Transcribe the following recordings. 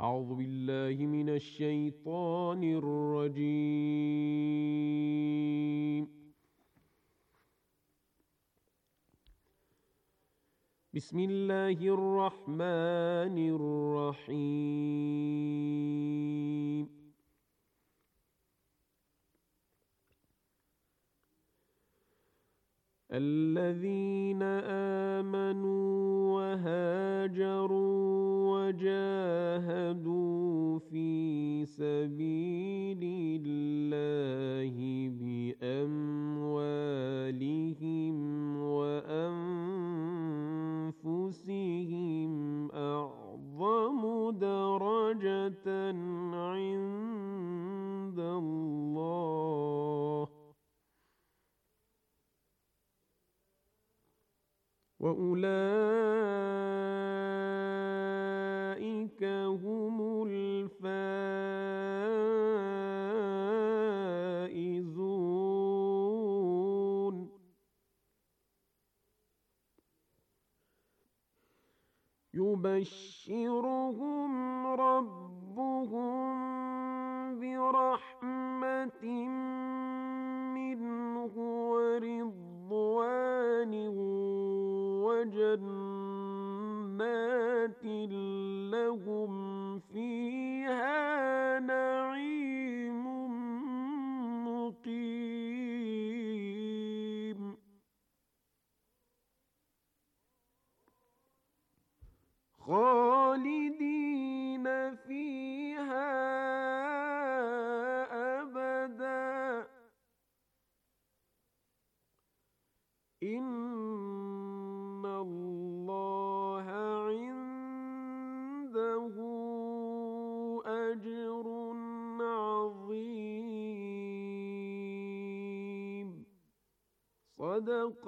أعوذ بالله من الشيطان الرجيم. بسم الله الرحمن الرحيم. الذين آمنوا وهاجروا وجاهدوا في سبيل الله بأموالهم وأنفسهم أعظم درجة عند الله وأولئك هم الفائزون. يبشرهم ربهم برحمة منه ورضوان وجنات لهم فيها نعيم مقيم. خالدين فيها أبدا. إن الله عنده أجر عظيم. صدق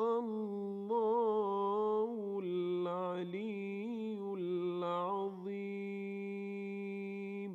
الله العلي العظيم.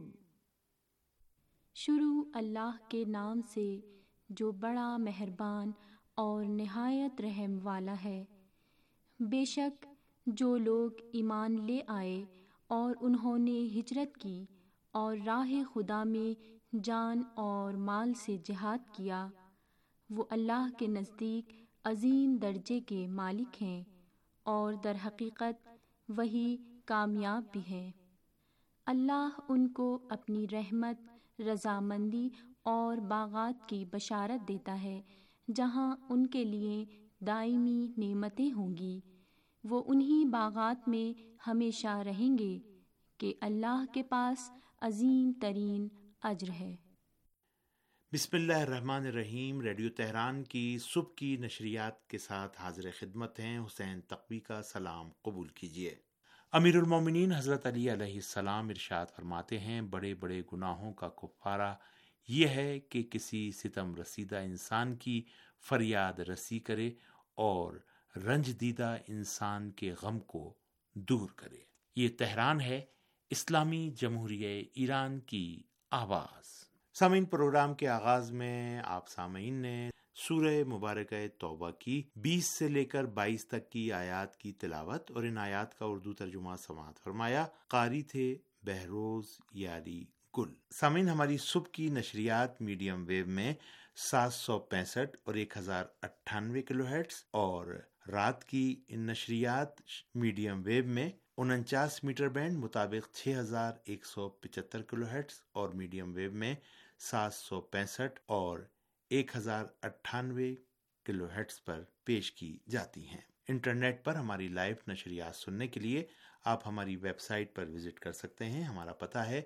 شروع اللہ کے نام سے جو بڑا مہربان اور نہایت رحم والا ہے۔ بے شک جو لوگ ایمان لے آئے اور انہوں نے ہجرت کی اور راہ خدا میں جان اور مال سے جہاد کیا، وہ اللہ کے نزدیک عظیم درجے کے مالک ہیں اور در حقیقت وہی کامیاب بھی ہیں۔ اللہ ان کو اپنی رحمت، رضامندی اور باغات کی بشارت دیتا ہے جہاں ان کے لیے دائمی نعمتیں ہوں گی۔ وہ انہی باغات میں ہمیشہ رہیں گے کہ اللہ کے پاس عظیم ترین اجر ہے۔ بسم اللہ الرحمن الرحیم۔ ریڈیو تہران کی صبح کی نشریات کے ساتھ حاضر خدمت ہیں حسین تقوی کا سلام قبول کیجیے۔ امیر المومنین حضرت علی علیہ السلام ارشاد فرماتے ہیں، بڑے بڑے گناہوں کا کفارہ یہ ہے کہ کسی ستم رسیدہ انسان کی فریاد رسی کرے اور رنج دیدہ انسان کے غم کو دور کرے۔ یہ تہران ہے، اسلامی جمہوریہ ایران کی آواز۔ سامعین، پروگرام کے آغاز میں آپ سامعین نے سورہ مبارکہ توبہ کی 20 سے لے کر 22 تک کی آیات کی تلاوت اور ان آیات کا اردو ترجمہ سماعت فرمایا۔ قاری تھے بہروز یاری گل۔ سامعین، ہماری صبح کی نشریات میڈیم ویو میں 765 اور 1098 کلو ہرٹز اور رات کی ان نشریات میڈیم ویو میں 49 میٹر بینڈ مطابق 6175 کلو ہرٹز اور میڈیم ویو میں 765 اور 1098 کلو ہرٹز پر پیش کی جاتی ہیں۔ انٹرنیٹ پر ہماری لائیو نشریات سننے کے لیے آپ ہماری ویب سائٹ پر وزٹ کر سکتے ہیں۔ ہمارا پتہ ہے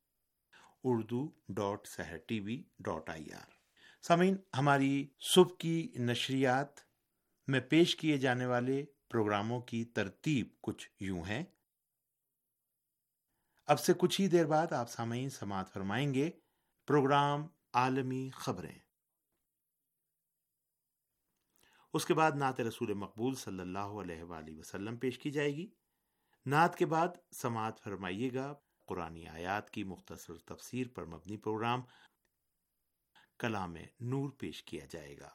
urdu.sehertv.ir۔ سامعین، ہماری صبح کی نشریات میں پیش کیے جانے والے پروگراموں کی ترتیب کچھ یوں ہے۔ اب سے کچھ ہی دیر بعد آپ سامعین سماعت فرمائیں گے پروگرام عالمی خبریں۔ اس کے بعد نعت رسول مقبول صلی اللہ علیہ وآلہ وسلم پیش کی جائے گی۔ نعت کے بعد سماعت فرمائیے گا قرآنی آیات کی مختصر تفسیر پر مبنی پروگرام کلام نور پیش کیا جائے گا۔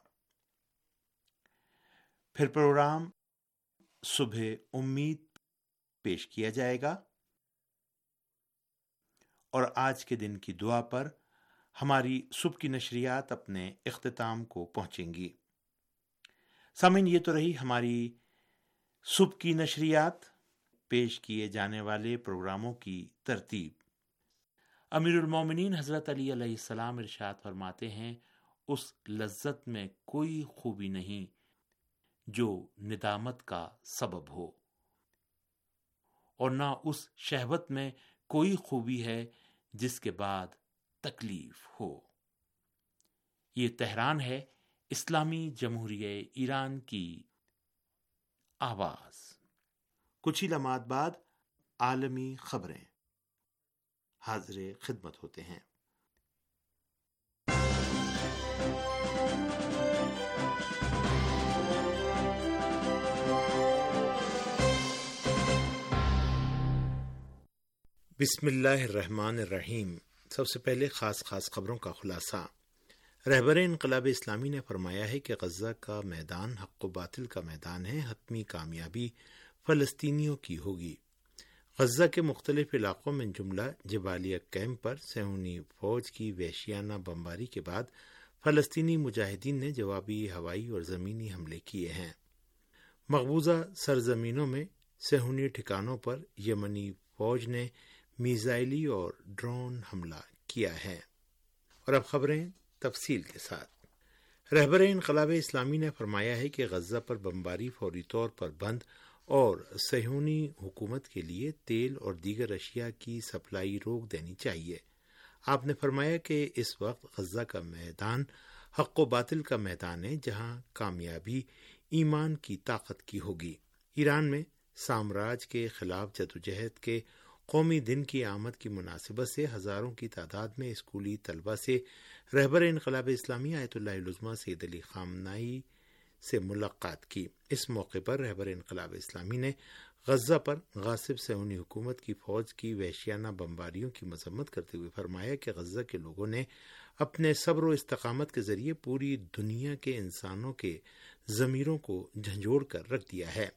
پھر پروگرام صبح امید پیش کیا جائے گا۔ اور آج کے دن کی دعا پر ہماری صبح کی نشریات اپنے اختتام کو پہنچیں گی۔ سامعین، یہ تو رہی ہماری صبح کی نشریات، پیش کیے جانے والے پروگراموں کی ترتیب۔ امیر المومنین حضرت علی علیہ السلام ارشاد فرماتے ہیں، اس لذت میں کوئی خوبی نہیں جو ندامت کا سبب ہو، اور نہ اس شہوت میں کوئی خوبی ہے جس کے بعد تکلیف ہو۔ یہ تہران ہے اسلامی جمہوریہ ایران کی آواز۔ کچھ ہی لمحات بعد عالمی خبریں حاضر خدمت ہوتے ہیں۔ بسم اللہ الرحمن الرحیم۔ سب سے پہلے خاص خبروں کا خلاصہ۔ رہبر انقلاب اسلامی نے فرمایا ہے کہ غزہ کا میدان حق و باطل کا میدان ہے، حتمی کامیابی فلسطینیوں کی ہوگی۔ غزہ کے مختلف علاقوں میں جملہ جبالیہ کیمپ پر صہیونی فوج کی وحشیانہ بمباری کے بعد فلسطینی مجاہدین نے جوابی ہوائی اور زمینی حملے کیے ہیں۔ مقبوضہ سرزمینوں میں صہیونی ٹھکانوں پر یمنی فوج نے میزائلی اور ڈرون حملہ کیا ہے۔ اور اب خبریں تفصیل کے ساتھ۔ رہبر انقلاب اسلامی نے فرمایا ہے کہ غزہ پر بمباری فوری طور پر بند اور صہیونی حکومت کے لیے تیل اور دیگر اشیاء کی سپلائی روک دینی چاہیے۔ آپ نے فرمایا کہ اس وقت غزہ کا میدان حق و باطل کا میدان ہے، جہاں کامیابی ایمان کی طاقت کی ہوگی۔ ایران میں سامراج کے خلاف جدوجہد کے قومی دن کی آمد کی مناسبت سے ہزاروں کی تعداد میں اسکولی طلبہ سے رہبر انقلاب اسلامی آیت اللہ العظمیٰ سید علی خامنہئی سے ملاقات کی۔ اس موقع پر رہبر انقلاب اسلامی نے غزہ پر غاصب صہیونی حکومت کی فوج کی وحشیانہ بمباریوں کی مذمت کرتے ہوئے فرمایا کہ غزہ کے لوگوں نے اپنے صبر و استقامت کے ذریعے پوری دنیا کے انسانوں کے ضمیروں کو جھنجھوڑ کر رکھ دیا ہے۔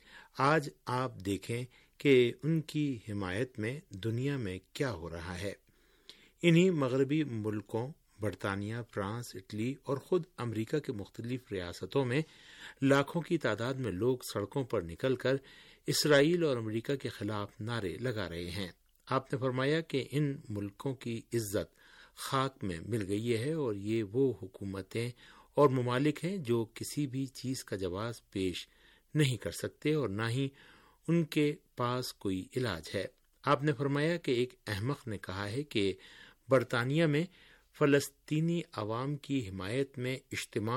آج آپ دیکھیں کہ ان کی حمایت میں دنیا میں کیا ہو رہا ہے۔ انہی مغربی ملکوں برطانیہ، فرانس، اٹلی اور خود امریکہ کے مختلف ریاستوں میں لاکھوں کی تعداد میں لوگ سڑکوں پر نکل کر اسرائیل اور امریکہ کے خلاف نعرے لگا رہے ہیں۔ آپ نے فرمایا کہ ان ملکوں کی عزت خاک میں مل گئی ہے، اور یہ وہ حکومتیں اور ممالک ہیں جو کسی بھی چیز کا جواز پیش نہیں کر سکتے اور نہ ہی ان کے پاس کوئی علاج ہے۔ آپ نے فرمایا کہ ایک احمق نے کہا ہے کہ برطانیہ میں فلسطینی عوام کی حمایت میں اجتماع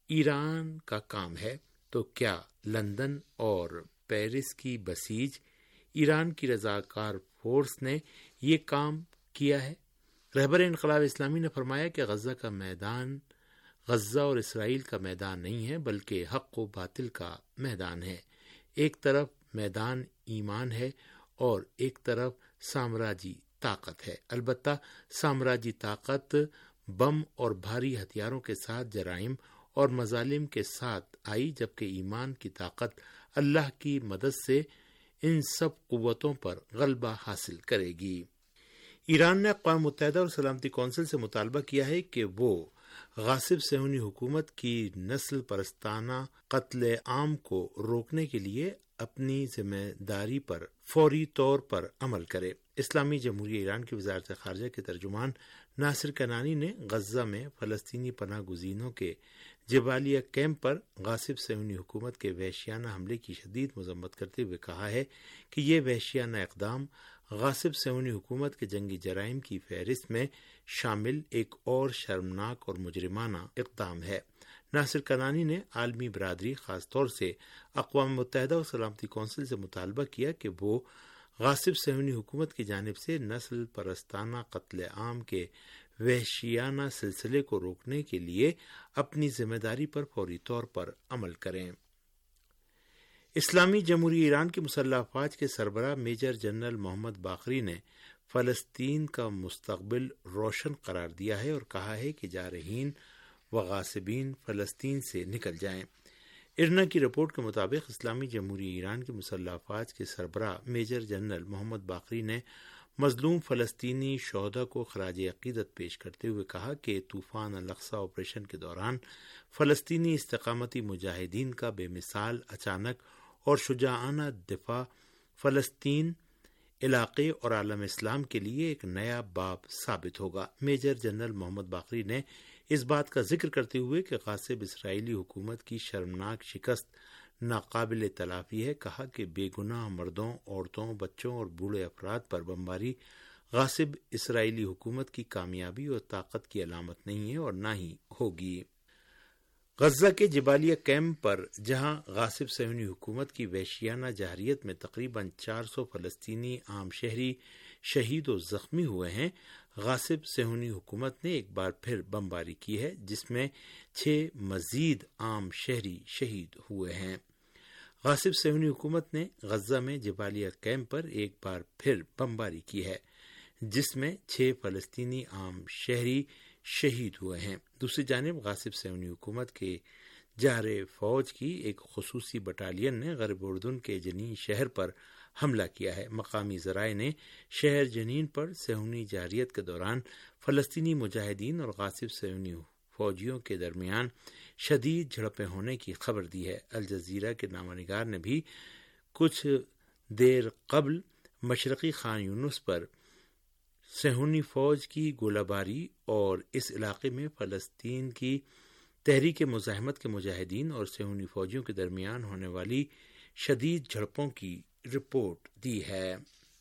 ایران کا کام ہے، تو کیا لندن اور پیرس کی بسیج ایران کی رضاکار فورس نے یہ کام کیا ہے؟ رہبر انقلاب اسلامی نے فرمایا کہ غزہ کا میدان غزہ اور اسرائیل کا میدان نہیں ہے، بلکہ حق و باطل کا میدان ہے۔ ایک طرف میدان ایمان ہے اور ایک طرف سامراجی طاقت ہے۔ البتہ سامراجی طاقت بم اور بھاری ہتھیاروں کے ساتھ جرائم اور مظالم کے ساتھ آئی، جبکہ ایمان کی طاقت اللہ کی مدد سے ان سب قوتوں پر غلبہ حاصل کرے گی۔ ایران نے اقوام متحدہ اور سلامتی کونسل سے مطالبہ کیا ہے کہ وہ غاصب صہیونی حکومت کی نسل پرستانہ قتل عام کو روکنے کے لیے اپنی ذمہ داری پر فوری طور پر عمل کرے۔ اسلامی جمہوریہ ایران کی وزارت خارجہ کے ترجمان ناصر کنانی نے غزہ میں فلسطینی پناہ گزینوں کے جبالیہ کیمپ پر غاصب صہیونی حکومت کے وحشیانہ حملے کی شدید مذمت کرتے ہوئے کہا ہے کہ یہ وحشیانہ اقدام غاصب صہیونی حکومت کے جنگی جرائم کی فہرست میں شامل ایک اور شرمناک اور مجرمانہ اقدام ہے۔ ناصر کنانی نے عالمی برادری، خاص طور سے اقوام متحدہ اور سلامتی کونسل سے مطالبہ کیا کہ وہ غاصب صہیونی حکومت کی جانب سے نسل پرستانہ قتل عام کے وحشیانہ سلسلے کو روکنے کے لیے اپنی ذمہ داری پر فوری طور پر عمل کریں۔ اسلامی جمہوریہ ایران کی مسلح افواج کے سربراہ میجر جنرل محمد باقری نے فلسطین کا مستقبل روشن قرار دیا ہے اور کہا ہے کہ جارحین و غاصبین فلسطین سے نکل جائیں۔ ارنا کی رپورٹ کے مطابق اسلامی جمہوریہ ایران کی مسلح افواج کے سربراہ میجر جنرل محمد باقری نے مظلوم فلسطینی شہداء کو خراج عقیدت پیش کرتے ہوئے کہا کہ طوفان الاقصی آپریشن کے دوران فلسطینی استقامتی مجاہدین کا بے مثال اچانک اور شجاعانہ دفاع فلسطین، علاقے اور عالم اسلام کے لیے ایک نیا باب ثابت ہوگا۔ میجر جنرل محمد باقری نے اس بات کا ذکر کرتے ہوئے کہ غاصب اسرائیلی حکومت کی شرمناک شکست ناقابل تلافی ہے، کہا کہ بے گناہ مردوں، عورتوں، بچوں اور بوڑھے افراد پر بمباری غاصب اسرائیلی حکومت کی کامیابی اور طاقت کی علامت نہیں ہے اور نہ ہی ہوگی۔ غزہ کے جبالیہ کیمپ پر جہاں غاصب صہیونی حکومت کی وحشیانہ جارحیت میں تقریباً 400 فلسطینی عام شہری شہید و زخمی ہوئے ہیں، غاصب صہیونی حکومت نے ایک بار پھر بمباری کی ہے جس میں 6 مزید عام شہری شہید ہوئے ہیں۔ غاصب صہیونی حکومت نے غزہ میں جبالیہ کیمپ پر ایک بار پھر بمباری کی ہے جس میں 6 فلسطینی عام شہری شہید ہوئے ہیں۔ دوسری جانب غاصب صہیونی حکومت کے جارح فوج کی ایک خصوصی بٹالین نے غرب اردن کے جنین شہر پر حملہ کیا ہے۔ مقامی ذرائع نے شہر جنین پر صہیونی جارحیت کے دوران فلسطینی مجاہدین اور غاصب صہیونی فوجیوں کے درمیان شدید جھڑپیں ہونے کی خبر دی ہے۔ الجزیرہ کے نامہ نگار نے بھی کچھ دیر قبل مشرقی خان یونس پر صہیونی فوج کی گولہ باری اور اس علاقے میں فلسطین کی تحریک مزاحمت کے مجاہدین اور صہیونی فوجیوں کے درمیان ہونے والی شدید جھڑپوں کی رپورٹ دی ہے۔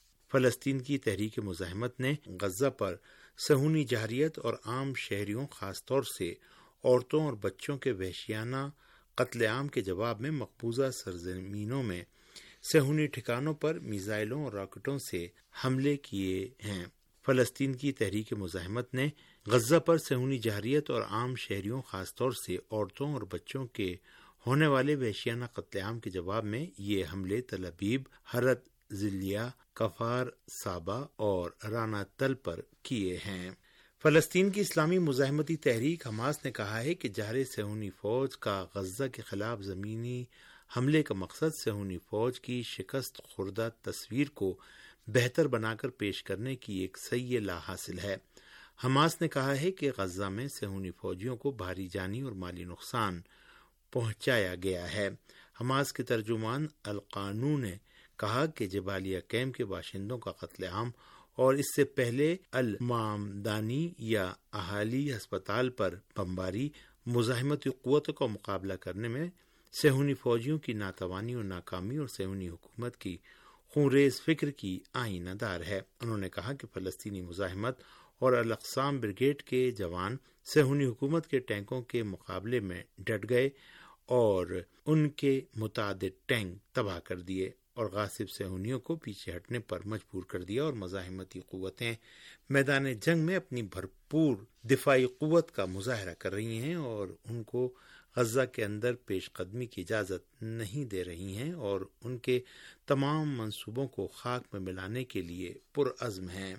فلسطین کی تحریک مزاحمت نے غزہ پر صہیونی جارحیت اور عام شہریوں خاص طور سے عورتوں اور بچوں کے وحشیانہ قتل عام کے جواب میں مقبوضہ سرزمینوں میں صہیونی ٹھکانوں پر میزائلوں اور راکٹوں سے حملے کیے ہیں۔ فلسطین کی تحریک مزاحمت نے غزہ پر صہیونی جارحیت اور عام شہریوں خاص طور سے عورتوں اور بچوں کے ہونے والے وحشیانہ قتل عام کے جواب میں یہ حملے تل ابیب، حرت ضلیہ، کفار صابہ اور رانا تل پر کیے ہیں۔ فلسطین کی اسلامی مزاحمتی تحریک حماس نے کہا ہے کہ جارح صہیونی فوج کا غزہ کے خلاف زمینی حملے کا مقصد صہیونی فوج کی شکست خوردہ تصویر کو بہتر بنا کر پیش کرنے کی ایک صحیح لا حاصل ہے۔ حماس نے کہا ہے کہ غزہ میں صہیونی فوجیوں کو بھاری جانی اور مالی نقصان پہنچایا گیا ہے۔ حماس کے ترجمان القانو نے کہا کہ جبالیہ کیمپ کے باشندوں کا قتل عام اور اس سے پہلے المامدانی یا اہالی ہسپتال پر بمباری مزاحمتی قوتوں کا مقابلہ کرنے میں صہیونی فوجیوں کی ناتوانی اور ناکامی اور صہیونی حکومت کی خونریز فکر کی آئینہ دار ہے۔ انہوں نے کہا کہ فلسطینی مزاحمت اور الاقصام بریگیڈ کے جوان صہیونی حکومت کے ٹینکوں کے مقابلے میں ڈٹ گئے اور ان کے متعدد ٹینک تباہ کر دیے اور غاصب صہیونیوں کو پیچھے ہٹنے پر مجبور کر دیا، اور مزاحمتی قوتیں میدان جنگ میں اپنی بھرپور دفاعی قوت کا مظاہرہ کر رہی ہیں اور ان کو غزہ کے اندر پیش قدمی کی اجازت نہیں دے رہی ہیں اور ان کے تمام منصوبوں کو خاک میں ملانے کے لیے پرعزم ہیں۔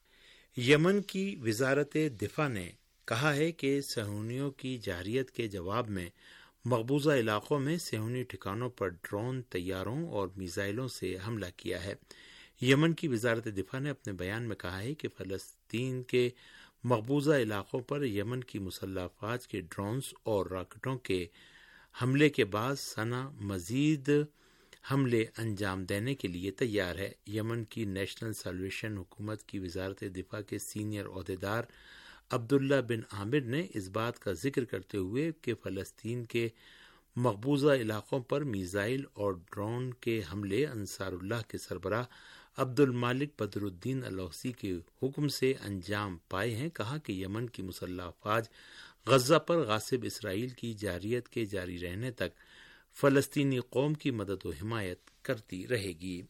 یمن کی وزارت دفاع نے کہا ہے کہ صہیونیوں کی جارحیت کے جواب میں مقبوضہ علاقوں میں صہیونی ٹھکانوں پر ڈرون، طیاروں اور میزائلوں سے حملہ کیا ہے۔ یمن کی وزارت دفاع نے اپنے بیان میں کہا ہے کہ فلسطین کے مقبوضہ علاقوں پر یمن کی مسلح افواج کے ڈرونز اور راکٹوں کے حملے کے بعد صنع مزید حملے انجام دینے کے لیے تیار ہے۔ یمن کی نیشنل سیلویشن حکومت کی وزارت دفاع کے سینئر عہدیدار عبداللہ بن عامر نے اس بات کا ذکر کرتے ہوئے کہ فلسطین کے مقبوضہ علاقوں پر میزائل اور ڈرون کے حملے انصار اللہ کے سربراہ عبد المالک بدر الدین الحوثی کے حکم سے انجام پائے ہیں، کہا کہ یمن کی مسلح افواج غزہ پر غاصب اسرائیل کی جارحیت کے جاری رہنے تک فلسطینی قوم کی مدد و حمایت کرتی رہے گی۔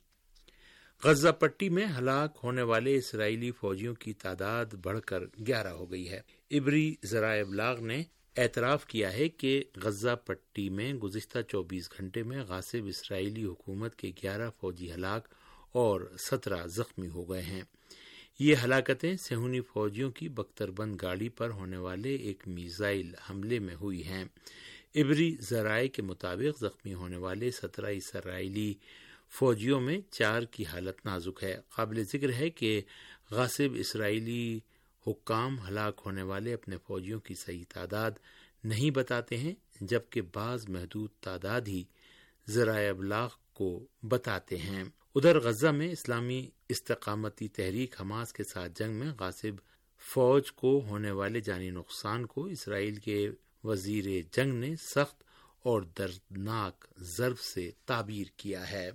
غزہ پٹی میں ہلاک ہونے والے اسرائیلی فوجیوں کی تعداد بڑھ کر 11 ہو گئی ہے۔ عبری ذرائع ابلاغ نے اعتراف کیا ہے کہ غزہ پٹی میں گزشتہ 24 گھنٹے میں غاصب اسرائیلی حکومت کے 11 فوجی ہلاک اور 17 زخمی ہو گئے ہیں۔ یہ ہلاکتیں صہیونی فوجیوں کی بختربند گاڑی پر ہونے والے ایک میزائل حملے میں ہوئی ہیں۔ عبری ذرائع کے مطابق زخمی ہونے والے 17 اسرائیلی فوجیوں میں 4 کی حالت نازک ہے۔ قابل ذکر ہے کہ غاصب اسرائیلی حکام ہلاک ہونے والے اپنے فوجیوں کی صحیح تعداد نہیں بتاتے ہیں، جبکہ بعض محدود تعداد ہی ذرائع ابلاغ کو بتاتے ہیں۔ ادھر غزہ میں اسلامی استقامتی تحریک حماس کے ساتھ جنگ میں غاصب فوج کو ہونے والے جانی نقصان کو اسرائیل کے وزیر جنگ نے سخت اور دردناک ضرب سے تعبیر کیا ہے۔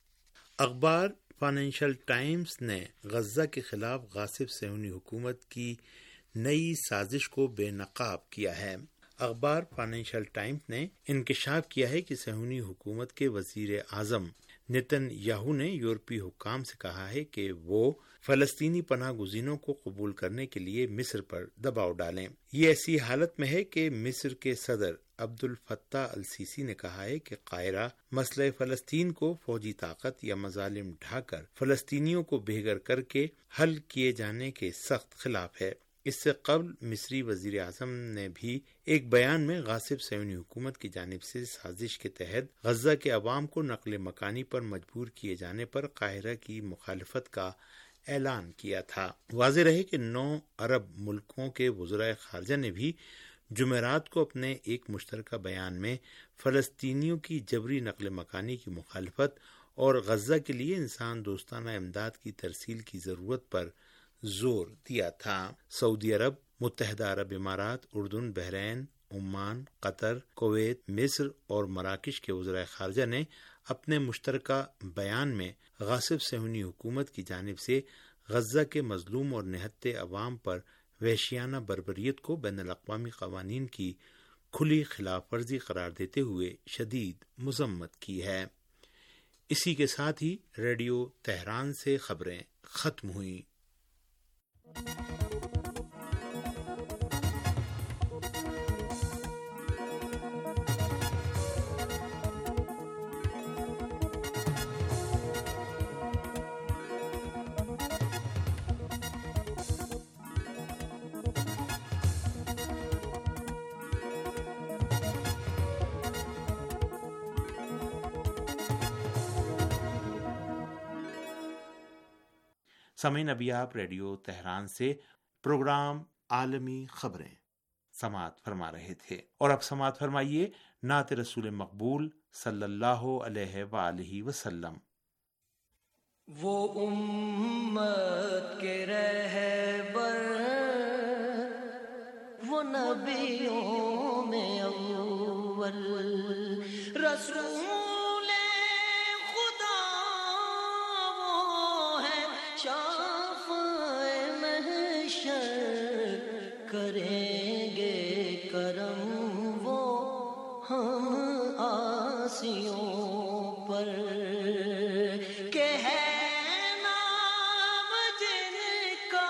اخبار فائنینشل ٹائمز نے غزہ کے خلاف غاصب صہیونی حکومت کی نئی سازش کو بے نقاب کیا ہے۔ اخبار فائنینشل ٹائمز نے انکشاف کیا ہے کہ صہیونی حکومت کے وزیر اعظم نتن یاہو نے یورپی حکام سے کہا ہے کہ وہ فلسطینی پناہ گزینوں کو قبول کرنے کے لیے مصر پر دباؤ ڈالیں۔ یہ ایسی حالت میں ہے کہ مصر کے صدر عبد الفتاح السیسی نے کہا ہے کہ قاہرہ مسئلہ فلسطین کو فوجی طاقت یا مظالم ڈھا کر فلسطینیوں کو بے گھر کر کے حل کیے جانے کے سخت خلاف ہے۔ اس سے قبل مصری وزیر اعظم نے بھی ایک بیان میں غاصب صہیونی حکومت کی جانب سے سازش کے تحت غزہ کے عوام کو نقل مکانی پر مجبور کیے جانے پر قاہرہ کی مخالفت کا اعلان کیا تھا۔ واضح رہے کہ 9 عرب ملکوں کے وزرائے خارجہ نے بھی جمعرات کو اپنے ایک مشترکہ بیان میں فلسطینیوں کی جبری نقل مکانی کی مخالفت اور غزہ کے لیے انسان دوستانہ امداد کی ترسیل کی ضرورت پر زور دیا تھا۔ سعودی عرب، متحدہ عرب امارات، اردن، بحرین، عمان، قطر، کویت، مصر اور مراکش کے وزرائے خارجہ نے اپنے مشترکہ بیان میں غاصب صہیونی حکومت کی جانب سے غزہ کے مظلوم اور نہتے عوام پر وحشیانہ بربریت کو بین الاقوامی قوانین کی کھلی خلاف ورزی قرار دیتے ہوئے شدید مذمت کی ہے۔ اسی کے ساتھ ہی ریڈیو تہران سے خبریں ختم ہوئیں۔ سامعین، ابھی آپ ریڈیو تہران سے پروگرام عالمی خبریں سماعت فرما رہے تھے، اور اب سماعت فرمائیے نعت رسول مقبول صلی اللہ علیہ وآلہ وسلم۔ وہ امت کے رہبر، وہ نبیوں میں اول، رسول خدا وہ ہے، شافع محشر، کریں گے کرم وہ ہم آسیوں پر، کہ ہے نام جن کا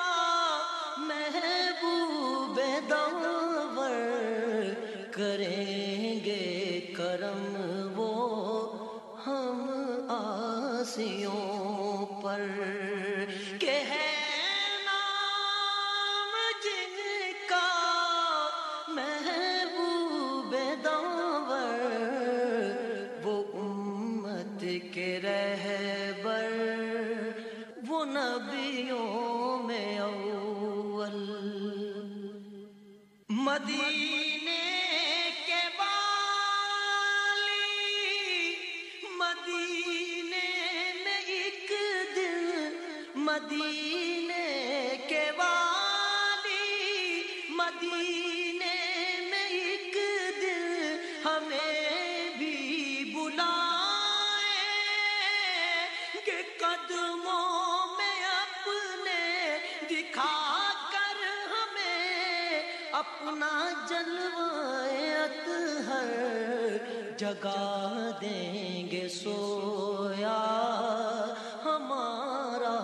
محبوب داور، کریں گے کرم وہ ہم آسیوں پر، کہ ہے نام جن کا محبوب داور، وہ امت کے رہبر، وہ نبیوں میں اول، مدینے کے والی، مدینے میں ایک دن، مدینے کے والی، مدینے میں ایک دن ہمیں بھی بلائیں کہ قدموں میں اپنے دکھا کر ہمیں اپنا جلوہ اطہر جگا دیں گے، سویا ہمارا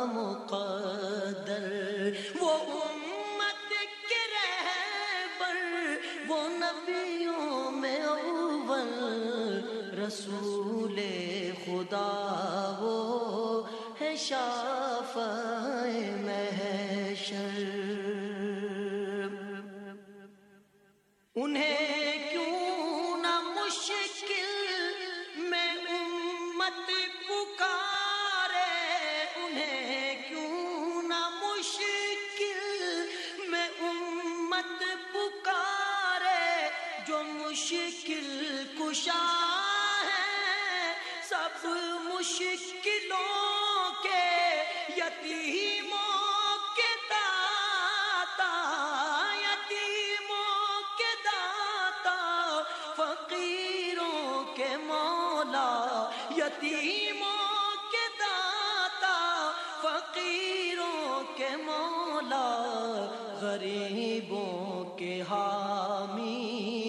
مقدر، وہ امت کے رہبر، وہ نبیوں میں اول، رسول خدا وہ ہے شافع محشر، انہیں کیوں نہ مشکل میں امت مشکل کشا ہے، سب مشکلوں کے یتیموں کے داتا، یتیموں کے داتا، فقیروں کے مولا، یتیموں کے داتا، فقیروں کے مولا، غریبوں کے حامی،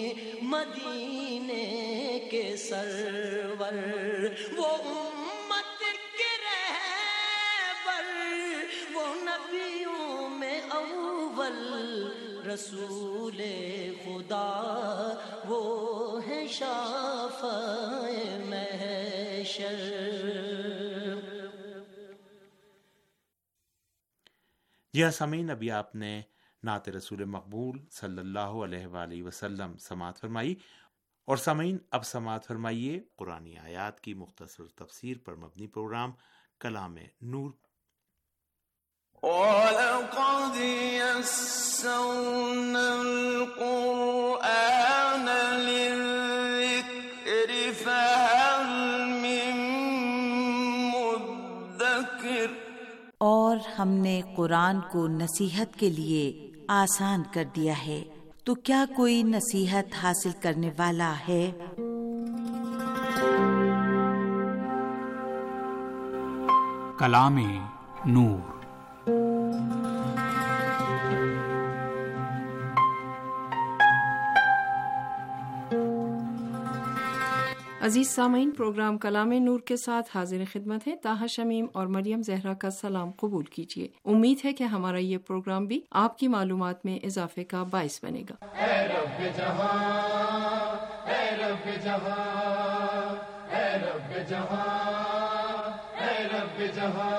مدینے کے سرور، وہ امت کے رہبر، وہ نبیوں میں اول، رسول خدا، وہ ہے شافع محشر۔ جی ہاں سامعین، ابھی آپ نے نعت رسول مقبول صلی اللہ علیہ وآلہ وسلم سماعت فرمائی، اور سامعین اب سماعت فرمائیے قرآنی آیات کی مختصر تفسیر پر مبنی پروگرام کلام نور۔ وَلَقَدْ يَسَّرْنَا الْقُرْآنَ لِلذِّكْرِ فَهَلْ مِن مُّدَّكِرٍ، اور ہم نے قرآن کو نصیحت کے لیے آسان کر دیا ہے، تو کیا کوئی نصیحت حاصل کرنے والا ہے؟ کلام نور۔ عزیز سامعین، پروگرام کلام نور کے ساتھ حاضر خدمت ہے طاہر شمیم اور مریم زہرا کا سلام قبول کیجیے۔ امید ہے کہ ہمارا یہ پروگرام بھی آپ کی معلومات میں اضافے کا باعث بنے گا۔ اے رب جہاں، اے رب جہاں، اے رب جہاں، اے رب جہاں،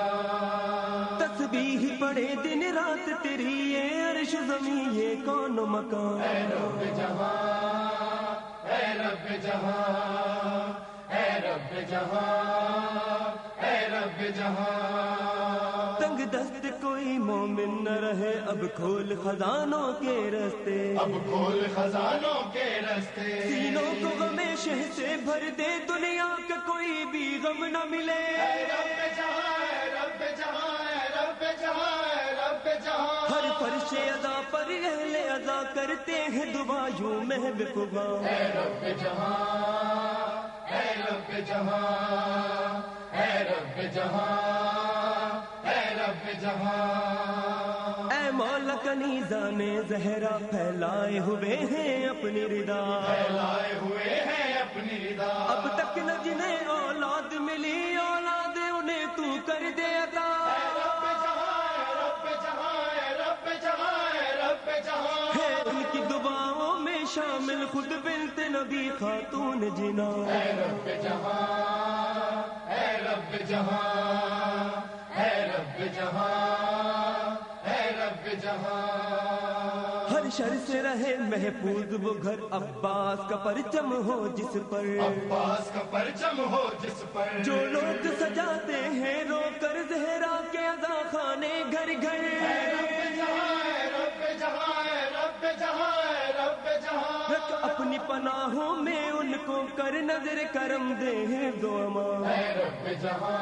تسبیح پڑھے دن رات تیری، یہ عرش زمین یہ کون و مکان، اے رب جہاں، اے رب جہاں، اے رب جہاں، اے رب جہاں، تنگ دست کوئی مومن نہ رہے، اب کھول خزانوں کے رستے، اب کھول خزانوں کے رستے، سینوں کو غم شہ سے بھر دے، دنیا کا کوئی بھی غم نہ ملے، اے رب جہاں، اے رب جہاں، اے رب جہاں، اے رب جہاں، ہر فرش ادا پر اہل ادا کرتے ہیں دعا یوں محب خدا، اے رب جہاں، اے رب جہاں، اے رب جہاں، اے رب جہاں، اے مولا کنیزان زہرا پھیلائے ہوئے ہیں اپنی رضا، پھیلائے ہوئے ہیں اپنی رضا، اب تک نہ جنہیں اولاد ملی، اولاد انہیں تو کر دے عطا، رب جہاں، اے رب جہاں، اے رب جہاں، اے رب جہاں، ہے ان کی دعاؤں میں شامل خود بنت نبی خاتون جنا، اے رب جہاں، اے رب جہاں، اے رب جہاں، اے رب جہاں، ہر شر سے رہے محفوظ وہ گھر، عباس کا پرچم ہو جس پر، عباس کا پرچم ہو جس پر، جو لوگ سجاتے ہیں رو کر زہرا کے اذا خانے گھر گھر، رب جہاں، اے رب جہاں، اے رب جہاں، اے رب جہاں، رکھ اپنی پناہوں میں ان کو، کر نظر کرم دے ہیں دو امان، اے رب جہاں،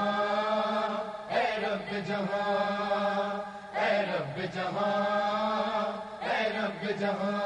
اے رب جہاں، اے رب جہاں، اے رب جہاں،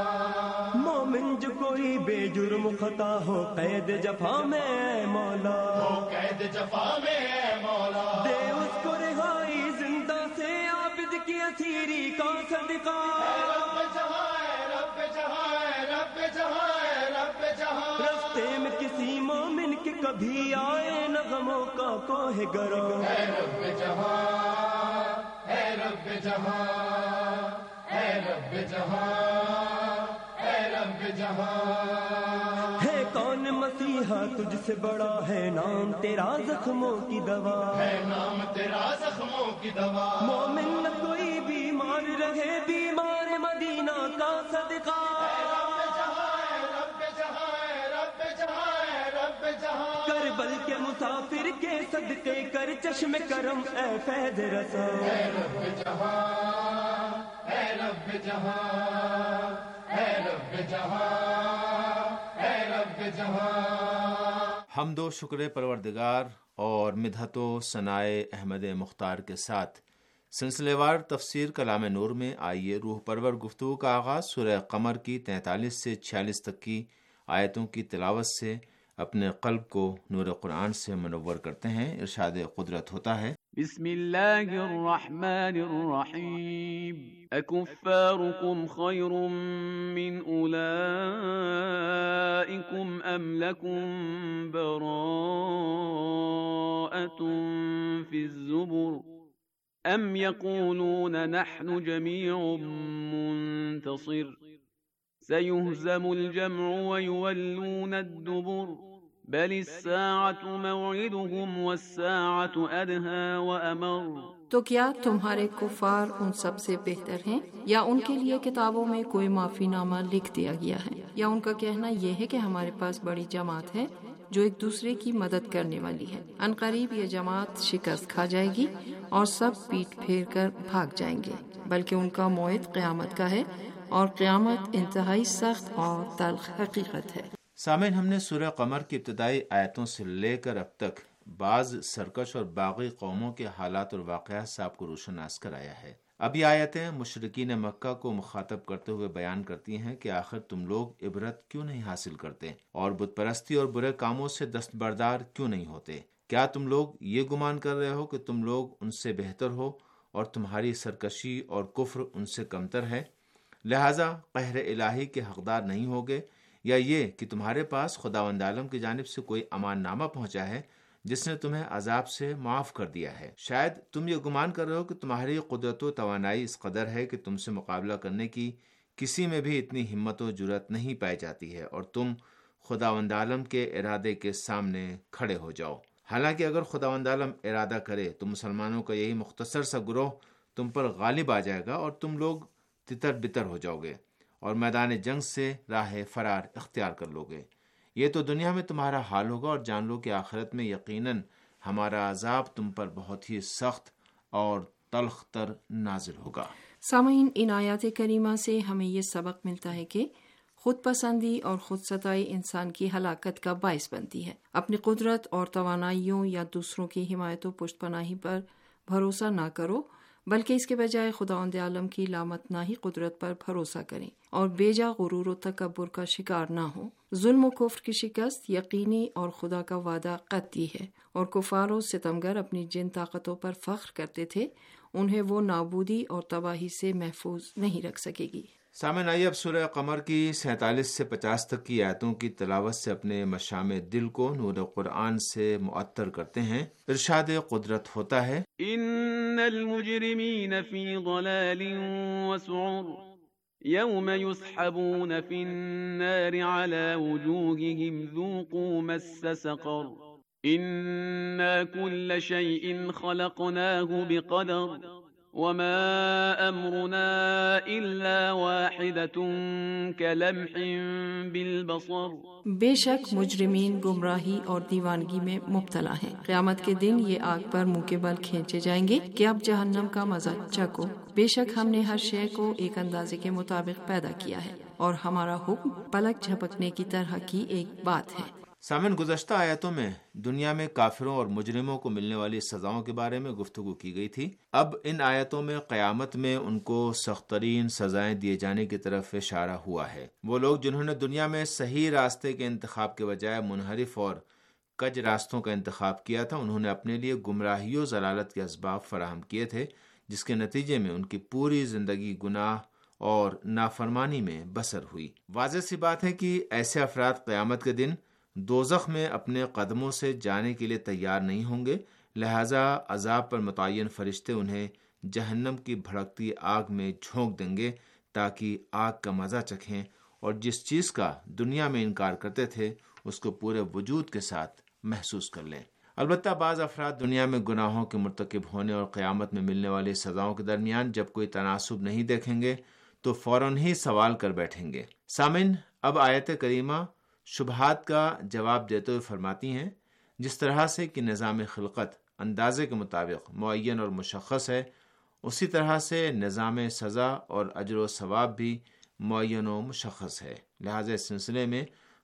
مومن جو کوئی بے جرم خطا ہو قید جفا میں اے مولا، قید جفا میں اے مولا، دے اس کو رہائی زندہ سے، عابد کی اسیری کا صدقہ، رب جہاں، اے رب جہاں، اے رب جہاں، اے رب جہاں، رستے میں کسی مومن کے کبھی آئے نہ غموں کا کوہ گرو، اے رب جہاں، اے رب جہاں، اے رب جہاں، اے رب جہاں، ہے کون مسیحا تجھ سے بڑا، ہے نام تیرا زخموں کی دوا، ہے نام تیرا زخموں کی دوا، مومن نہ کوئی بیمار رہے، بیمار مدینہ کا صدقہ، رب جہاں، اے رب جہاں، اے رب جہاں، اے رب جہاں، کربل کے مسافر کے صدقے کر چشم کرم اے فیض رسا، اے رب جہاں، اے رب جہاں، اے رب جہاں، जहां। حمد و شکر پروردگار اور مدحت و ثنائے احمد مختار کے ساتھ سلسلے وار تفسیر کلام نور میں آئیے روح پرور گفتگو کا آغاز سورہ قمر کی 43 سے 46 تک کی آیتوں کی تلاوت سے اپنے قلب کو نور قرآن سے منور کرتے ہیں۔ ارشاد قدرت ہوتا ہے، بسم اللہ الرحمن الرحیم، اکفارکم خیر من اولئکم ام لکم براءۃ فی الزبر ام یقولون نحن جمیع منتصر سیہزم الجمع ویولون الدبر بل الساعة موعدهم والساعة أدهى وأمر۔ تو کیا تمہارے کفار ان سب سے بہتر ہیں، یا ان کے لیے کتابوں میں کوئی معافی نامہ لکھ دیا گیا ہے، یا ان کا کہنا یہ ہے کہ ہمارے پاس بڑی جماعت ہے جو ایک دوسرے کی مدد کرنے والی ہے۔ ان قریب یہ جماعت شکست کھا جائے گی اور سب پیٹ پھیر کر بھاگ جائیں گے، بلکہ ان کا موعد قیامت کا ہے، اور قیامت انتہائی سخت اور تلخ حقیقت ہے۔ سامعین، ہم نے سورہ قمر کی ابتدائی آیتوں سے لے کر اب تک بعض سرکش اور باغی قوموں کے حالات اور واقعات سے آپ کو روشناس کرایا ہے۔ اب یہ آیتیں مشرکین مکہ کو مخاطب کرتے ہوئے بیان کرتی ہیں کہ آخر تم لوگ عبرت کیوں نہیں حاصل کرتے اور بت پرستی اور برے کاموں سے دستبردار کیوں نہیں ہوتے؟ کیا تم لوگ یہ گمان کر رہے ہو کہ تم لوگ ان سے بہتر ہو اور تمہاری سرکشی اور کفر ان سے کمتر ہے، لہذا قہر الہی کے حقدار نہیں ہوگے؟ یا یہ کہ تمہارے پاس خداوند عالم کی جانب سے کوئی امان نامہ پہنچا ہے جس نے تمہیں عذاب سے معاف کر دیا ہے؟ شاید تم یہ گمان کر رہے ہو کہ تمہاری قدرت و توانائی اس قدر ہے کہ تم سے مقابلہ کرنے کی کسی میں بھی اتنی ہمت و جرأت نہیں پائی جاتی ہے، اور تم خداوند عالم کے ارادے کے سامنے کھڑے ہو جاؤ۔ حالانکہ اگر خداوند عالم ارادہ کرے تو مسلمانوں کا یہی مختصر سا گروہ تم پر غالب آ جائے گا اور تم لوگ تتر بتر ہو جاؤ گے اور میدان جنگ سے راہ فرار اختیار کر لو گے۔ یہ تو دنیا میں تمہارا حال ہوگا، اور جان لو کہ آخرت میں یقیناً ہمارا عذاب تم پر بہت ہی سخت اور تلخ تر نازل ہوگا۔ سامعین، ان آیات کریمہ سے ہمیں یہ سبق ملتا ہے کہ خود پسندی اور خود ستائی انسان کی ہلاکت کا باعث بنتی ہے۔ اپنی قدرت اور توانائیوں یا دوسروں کی حمایت و پشت پناہی پر بھروسہ نہ کرو، بلکہ اس کے بجائے خداوند عالم کی لامتناہی قدرت پر بھروسہ کریں اور بے جا غرور و تکبر کا شکار نہ ہوں۔ ظلم و کفر کی شکست یقینی اور خدا کا وعدہ قطعی ہے، اور کفار و ستمگر اپنی جن طاقتوں پر فخر کرتے تھے انہیں وہ نابودی اور تباہی سے محفوظ نہیں رکھ سکے گی۔ سامعین، آئیے اب سورہ قمر کی 47 سے 50 تک کی آیتوں کی تلاوت سے اپنے مشام دل کو نور قرآن سے معطر کرتے ہیں۔ ارشاد قدرت ہوتا ہے، ان المجرمین فی ضلال وسعر یوم یسحبون فی النار علی وجوہہم ذوقوا مس سقر انا کل شیء خلقناه بقدر وما امرنا الا واحدة كلمح بالبصر۔ بے شک مجرمین گمراہی اور دیوانگی میں مبتلا ہیں۔ قیامت کے دن یہ آگ پر منہ کے بل کھینچے جائیں گے کہ اب جہنم کا مزہ چکھو۔ بے شک ہم نے ہر شے کو ایک اندازے کے مطابق پیدا کیا ہے، اور ہمارا حکم پلک جھپکنے کی طرح کی ایک بات ہے۔ سامعین، گزشتہ آیتوں میں دنیا میں کافروں اور مجرموں کو ملنے والی سزاؤں کے بارے میں گفتگو کی گئی تھی۔ اب ان آیتوں میں قیامت میں ان کو سخت ترین سزائیں دیے جانے کی طرف اشارہ ہوا ہے۔ وہ لوگ جنہوں نے دنیا میں صحیح راستے کے انتخاب کے بجائے منحرف اور کج راستوں کا انتخاب کیا تھا، انہوں نے اپنے لیے گمراہی و ضلالت کے اسباب فراہم کیے تھے، جس کے نتیجے میں ان کی پوری زندگی گناہ اور نافرمانی میں بسر ہوئی۔ واضح سی بات ہے کہ ایسے افراد قیامت کے دن دوزخ میں اپنے قدموں سے جانے کے لیے تیار نہیں ہوں گے، لہذا عذاب پر متعین فرشتے انہیں جہنم کی بھڑکتی آگ میں جھونک دیں گے تاکہ آگ کا مزہ چکھیں اور جس چیز کا دنیا میں انکار کرتے تھے اس کو پورے وجود کے ساتھ محسوس کر لیں۔ البتہ بعض افراد دنیا میں گناہوں کے مرتکب ہونے اور قیامت میں ملنے والی سزاؤں کے درمیان جب کوئی تناسب نہیں دیکھیں گے تو فوراً ہی سوال کر بیٹھیں گے۔ سامعین، اب آیت کریمہ شبہات کا جواب دیتے ہوئے فرماتی ہیں، جس طرح سے کہ نظام خلقت اندازے کے مطابق معین اور مشخص ہے، اسی طرح سے نظام سزا اور اجر و ثواب بھی معین و مشخص ہے۔ لہٰذا اس سلسلے میں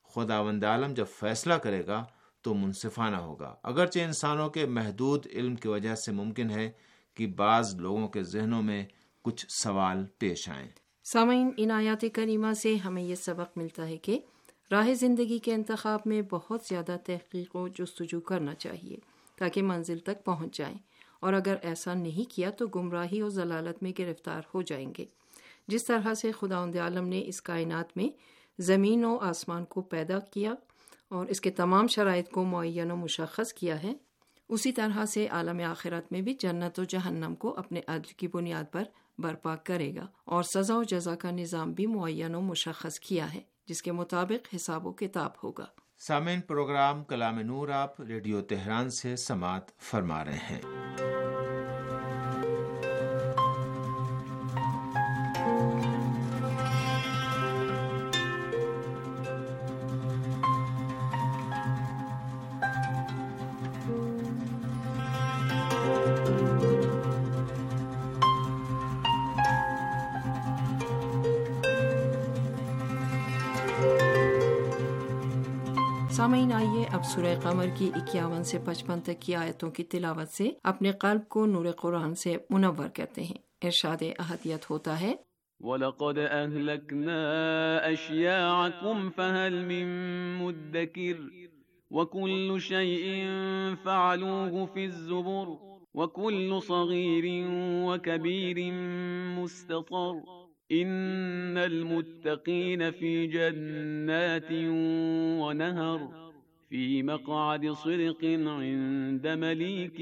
خداوند عالم جب فیصلہ کرے گا تو منصفانہ ہوگا، اگرچہ انسانوں کے محدود علم کی وجہ سے ممکن ہے کہ بعض لوگوں کے ذہنوں میں کچھ سوال پیش آئیں۔ سامعین، ان آیات کریمہ سے ہمیں یہ سبق ملتا ہے کہ راہ زندگی کے انتخاب میں بہت زیادہ تحقیق و جستجو کرنا چاہیے تاکہ منزل تک پہنچ جائیں، اور اگر ایسا نہیں کیا تو گمراہی اور ضلالت میں گرفتار ہو جائیں گے۔ جس طرح سے خداوند عالم نے اس کائنات میں زمین و آسمان کو پیدا کیا اور اس کے تمام شرائط کو معین و مشخص کیا ہے، اسی طرح سے عالم آخرت میں بھی جنت و جہنم کو اپنے عدل کی بنیاد پر برپا کرے گا، اور سزا و جزا کا نظام بھی معین و مشخص کیا ہے جس کے مطابق حساب و کتاب ہوگا۔ سامعین، پروگرام کلام نور آپ ریڈیو تہران سے سماعت فرما رہے ہیں۔ سامعین، آئیے اب سورہ قمر کی 51 سے 55 تک کی آیتوں کی تلاوت سے اپنے قلب کو نور قرآن سے منور کرتے ہیں۔ ارشاد احدیت ہوتا ہے، وَلَقَدْ أَهْلَكْنَا أَشْيَاعَكُمْ فَهَلْ مِن مُدَّكِرٍ وَكُلُّ شَيْءٍ فَعَلُوهُ فِي الزُّبُرِ وَكُلُّ صَغِيرٍ وَكَبِيرٍ مُسْتَطَرٍ ان المتقین فی جنات ونہر فی مقعد صدق عند ملیک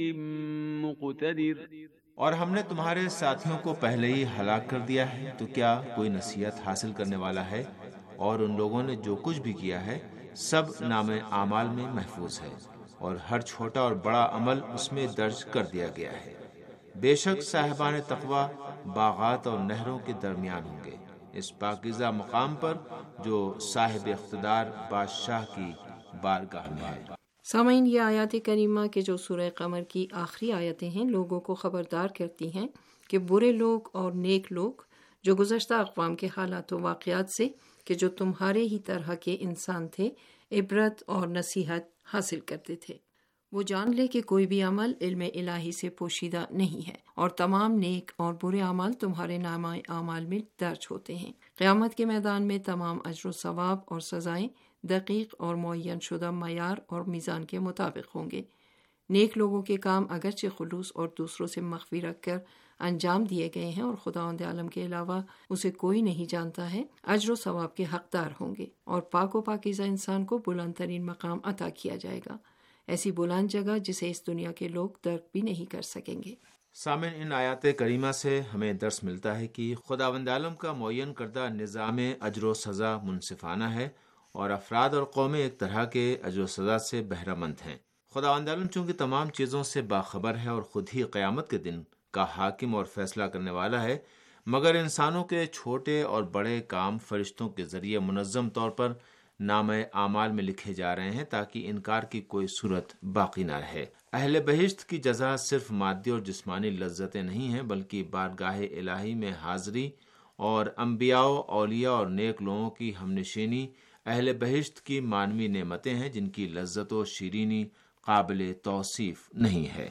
مقتدر۔ اور ہم نے تمہارے ساتھیوں کو پہلے ہی ہلاک کر دیا ہے، تو کیا کوئی نصیحت حاصل کرنے والا ہے؟ اور ان لوگوں نے جو کچھ بھی کیا ہے سب نام اعمال میں محفوظ ہے، اور ہر چھوٹا اور بڑا عمل اس میں درج کر دیا گیا ہے۔ بے شک صاحبان تقوی باغات اور نہروں کے درمیان ہوں گے، اس پاکیزہ مقام پر جو صاحب اقتدار بادشاہ کی بارگاہ میں ہے۔ سامعین، یہ آیات کریمہ کے جو سورہ قمر کی آخری آیتیں ہیں لوگوں کو خبردار کرتی ہیں کہ برے لوگ اور نیک لوگ جو گزشتہ اقوام کے حالات و واقعات سے کہ جو تمہارے ہی طرح کے انسان تھے عبرت اور نصیحت حاصل کرتے تھے، وہ جان لے کہ کوئی بھی عمل علم الہی سے پوشیدہ نہیں ہے، اور تمام نیک اور برے اعمال تمہارے نامہ اعمال میں درج ہوتے ہیں۔ قیامت کے میدان میں تمام اجر و ثواب اور سزائیں دقیق اور معین شدہ معیار اور میزان کے مطابق ہوں گے۔ نیک لوگوں کے کام اگرچہ خلوص اور دوسروں سے مخفی رکھ کر انجام دیے گئے ہیں اور خداوند عالم کے علاوہ اسے کوئی نہیں جانتا ہے، اجر و ثواب کے حقدار ہوں گے، اور پاک و پاکیزہ انسان کو بلند ترین مقام عطا کیا جائے گا، ایسی بلند جگہ جسے اس دنیا کے لوگ درک بھی نہیں کر سکیں گے۔ سامعین، ان آیات کریمہ سے ہمیں درس ملتا ہے کہ خداوند عالم کا معین کردہ نظام اجر و سزا منصفانہ ہے، اور افراد اور قومیں ایک طرح کے اجر و سزا سے بہرہ مند ہیں۔ خداوند عالم چونکہ تمام چیزوں سے باخبر ہے اور خود ہی قیامت کے دن کا حاکم اور فیصلہ کرنے والا ہے، مگر انسانوں کے چھوٹے اور بڑے کام فرشتوں کے ذریعے منظم طور پر نام اعمال میں لکھے جا رہے ہیں تاکہ انکار کی کوئی صورت باقی نہ رہے۔ اہل بہشت کی جزا صرف مادی اور جسمانی لذتیں نہیں ہیں، بلکہ بارگاہ الہی میں حاضری اور انبیاء، اولیاء اور نیک لوگوں کی ہمنشینی اہل بہشت کی معنوی نعمتیں ہیں جن کی لذت و شیرینی قابل توصیف نہیں ہے۔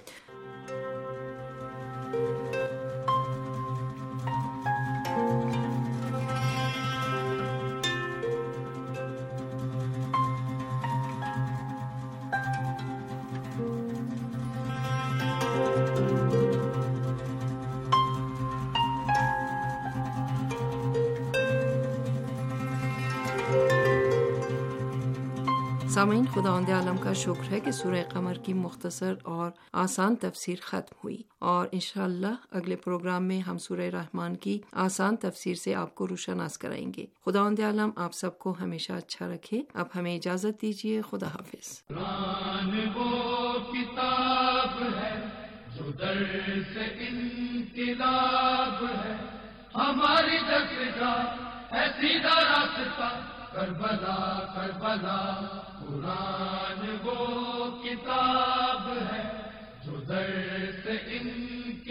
سامعین، خداوند عالم کا شکر ہے کہ سورہ قمر کی مختصر اور آسان تفسیر ختم ہوئی، اور انشاءاللہ اگلے پروگرام میں ہم سورہ رحمان کی آسان تفسیر سے آپ کو روشناس کرائیں گے۔ خداوند عالم آپ سب کو ہمیشہ اچھا رکھے۔ اب ہمیں اجازت دیجیے، خدا حافظ۔ قرآن وہ کتاب ہے جو درس انقلاب ہے، ہماری درسگاہ ہے سیدھا راستہ کربلا کربلا۔ قرآن وہ کتاب ہے جو درس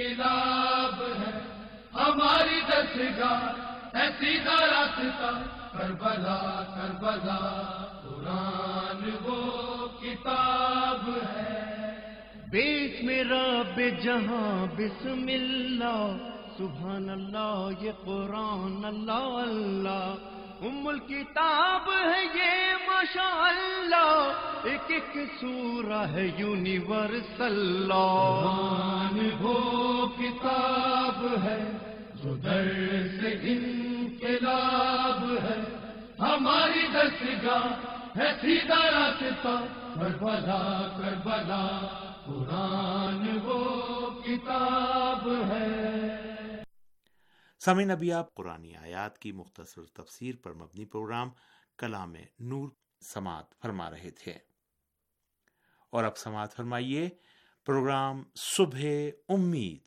انقلاب ہے، ہماری درسگاہ ہے سیدھا راستہ کربلا کربلا قرآن وہ کتاب ہے. بسم رب جہاں بسم اللہ سبحان اللہ یہ قرآن اللہ اللہ الکتاب ہے یہ ماشاء اللہ ایک ایک سورہ ہے یونیورسل لا. قرآن وہ کتاب ہے جو درس انقلاب ہے. ہماری دستگاہ ہے سیدھا راستہ کربلا کربلا قرآن وہ کتاب ہے. سامعین ابھی آپ قرآنی آیات کی مختصر تفسیر پر مبنی پروگرام کلام نور سماعت فرما رہے تھے، اور اب سماعت فرمائیے پروگرام صبح امید.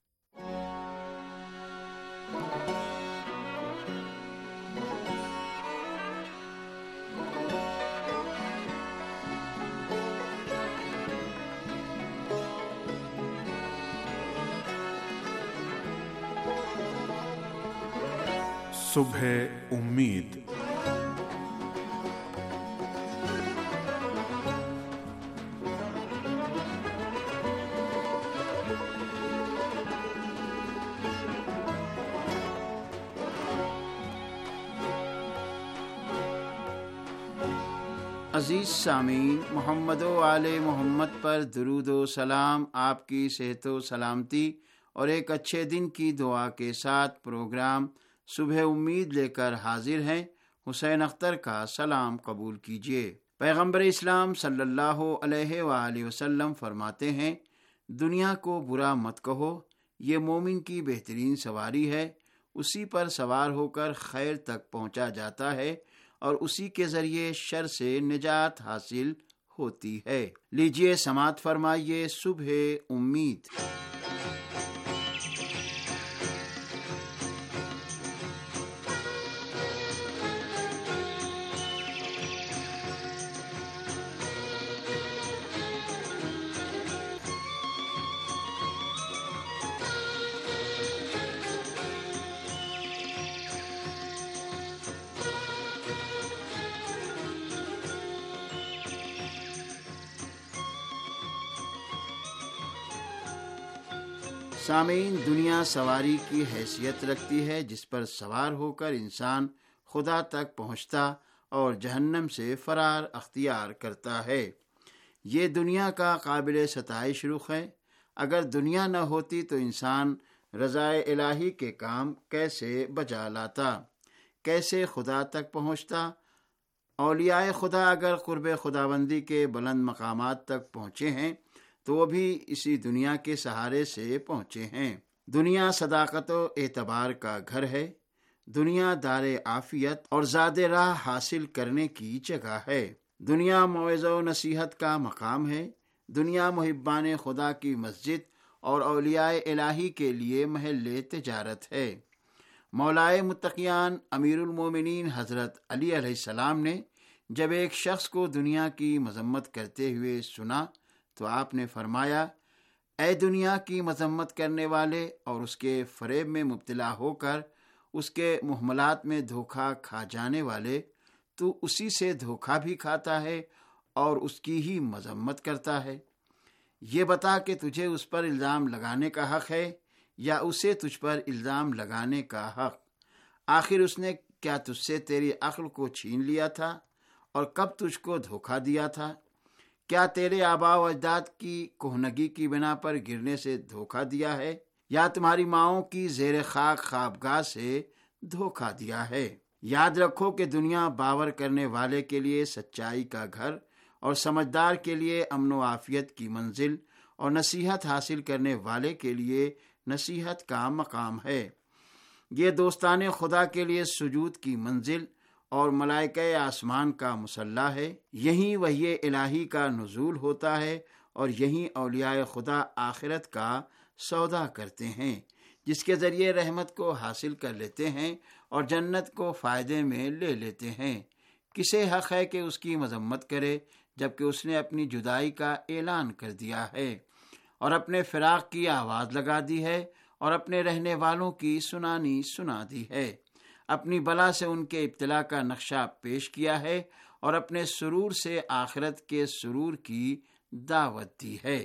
صبح امید. عزیز سامعین، محمد و آل محمد پر درود و سلام. آپ کی صحت و سلامتی اور ایک اچھے دن کی دعا کے ساتھ پروگرام صبح امید لے کر حاضر ہیں. حسین اختر کا سلام قبول کیجیے. پیغمبر اسلام صلی اللہ علیہ وآلہ وسلم فرماتے ہیں، دنیا کو برا مت کہو، یہ مومن کی بہترین سواری ہے. اسی پر سوار ہو کر خیر تک پہنچا جاتا ہے اور اسی کے ذریعے شر سے نجات حاصل ہوتی ہے. لیجیے سماعت فرمائیے صبح امید. سامعین، دنیا سواری کی حیثیت رکھتی ہے جس پر سوار ہو کر انسان خدا تک پہنچتا اور جہنم سے فرار اختیار کرتا ہے. یہ دنیا کا قابل ستائش رخ ہے. اگر دنیا نہ ہوتی تو انسان رضائے الہی کے کام کیسے بجا لاتا، کیسے خدا تک پہنچتا. اولیاء خدا اگر قرب خداوندی کے بلند مقامات تک پہنچے ہیں تو وہ بھی اسی دنیا کے سہارے سے پہنچے ہیں. دنیا صداقت و اعتبار کا گھر ہے. دنیا دار عافیت اور زاد راہ حاصل کرنے کی جگہ ہے. دنیا موعظہ و نصیحت کا مقام ہے. دنیا محبان خدا کی مسجد اور اولیاء الہی کے لیے محل تجارت ہے. مولائے متقیان امیر المومنین حضرت علی علیہ السلام نے جب ایک شخص کو دنیا کی مذمت کرتے ہوئے سنا تو آپ نے فرمایا، اے دنیا کی مذمت کرنے والے اور اس کے فریب میں مبتلا ہو کر اس کے محملات میں دھوکہ کھا جانے والے، تو اسی سے دھوکہ بھی کھاتا ہے اور اس کی ہی مذمت کرتا ہے. یہ بتا کہ تجھے اس پر الزام لگانے کا حق ہے یا اسے تجھ پر الزام لگانے کا حق. آخر اس نے کیا تجھ سے تیری عقل کو چھین لیا تھا اور کب تجھ کو دھوکہ دیا تھا؟ کیا تیرے آباء و اجداد کی کہنگی کی بنا پر گرنے سے دھوکہ دیا ہے یا تمہاری ماؤں کی زیر خاک خوابگاہ سے دھوکہ دیا ہے؟ یاد رکھو کہ دنیا باور کرنے والے کے لیے سچائی کا گھر اور سمجھدار کے لیے امن و عافیت کی منزل اور نصیحت حاصل کرنے والے کے لیے نصیحت کا مقام ہے. یہ دوستان خدا کے لیے سجود کی منزل اور ملائکہ آسمان کا مصلی ہے. یہیں وحی الہی کا نزول ہوتا ہے اور یہیں اولیاء خدا آخرت کا سودا کرتے ہیں جس کے ذریعے رحمت کو حاصل کر لیتے ہیں اور جنت کو فائدے میں لے لیتے ہیں. کسے حق ہے کہ اس کی مذمت کرے جبکہ اس نے اپنی جدائی کا اعلان کر دیا ہے اور اپنے فراق کی آواز لگا دی ہے اور اپنے رہنے والوں کی سنانی سنا دی ہے. اپنی بلا سے ان کے ابتلا کا نقشہ پیش کیا ہے اور اپنے سرور سے آخرت کے سرور کی دعوت دی ہے۔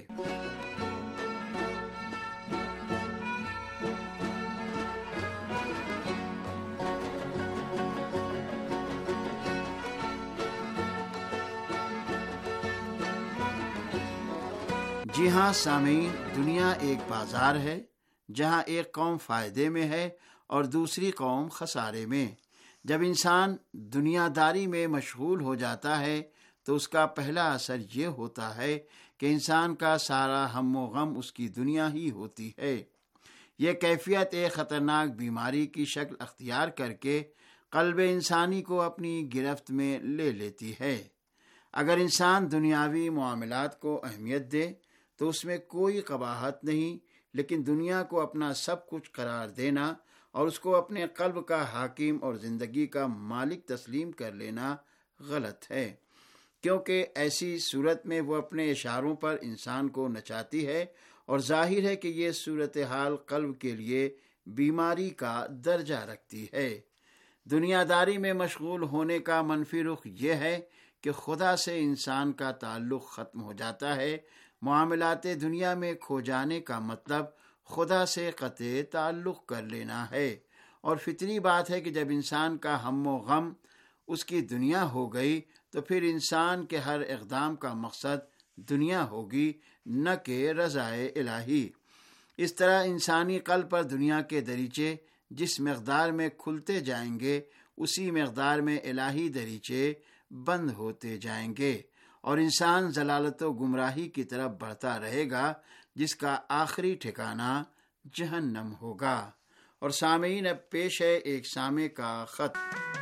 جی ہاں سامعین، دنیا ایک بازار ہے جہاں ایک قوم فائدے میں ہے اور دوسری قوم خسارے میں۔ جب انسان دنیا داری میں مشغول ہو جاتا ہے تو اس کا پہلا اثر یہ ہوتا ہے کہ انسان کا سارا ہم و غم اس کی دنیا ہی ہوتی ہے۔ یہ کیفیت ایک خطرناک بیماری کی شکل اختیار کر کے قلب انسانی کو اپنی گرفت میں لے لیتی ہے۔ اگر انسان دنیاوی معاملات کو اہمیت دے تو اس میں کوئی قباحت نہیں، لیکن دنیا کو اپنا سب کچھ قرار دینا اور اس کو اپنے قلب کا حاکم اور زندگی کا مالک تسلیم کر لینا غلط ہے، کیونکہ ایسی صورت میں وہ اپنے اشاروں پر انسان کو نچاتی ہے اور ظاہر ہے کہ یہ صورتحال قلب کے لیے بیماری کا درجہ رکھتی ہے۔ دنیا داری میں مشغول ہونے کا منفی رخ یہ ہے کہ خدا سے انسان کا تعلق ختم ہو جاتا ہے۔ معاملات دنیا میں کھو جانے کا مطلب خدا سے قطع تعلق کر لینا ہے، اور فطری بات ہے کہ جب انسان کا ہم و غم اس کی دنیا ہو گئی تو پھر انسان کے ہر اقدام کا مقصد دنیا ہوگی، نہ کہ رضائے الہی۔ اس طرح انسانی قلب پر دنیا کے دریچے جس مقدار میں کھلتے جائیں گے اسی مقدار میں الہی دریچے بند ہوتے جائیں گے، اور انسان ضلالت و گمراہی کی طرف بڑھتا رہے گا جس کا آخری ٹھکانہ جہنم ہوگا۔ اور سامعین، اب پیش ہے ایک سامع کا خط۔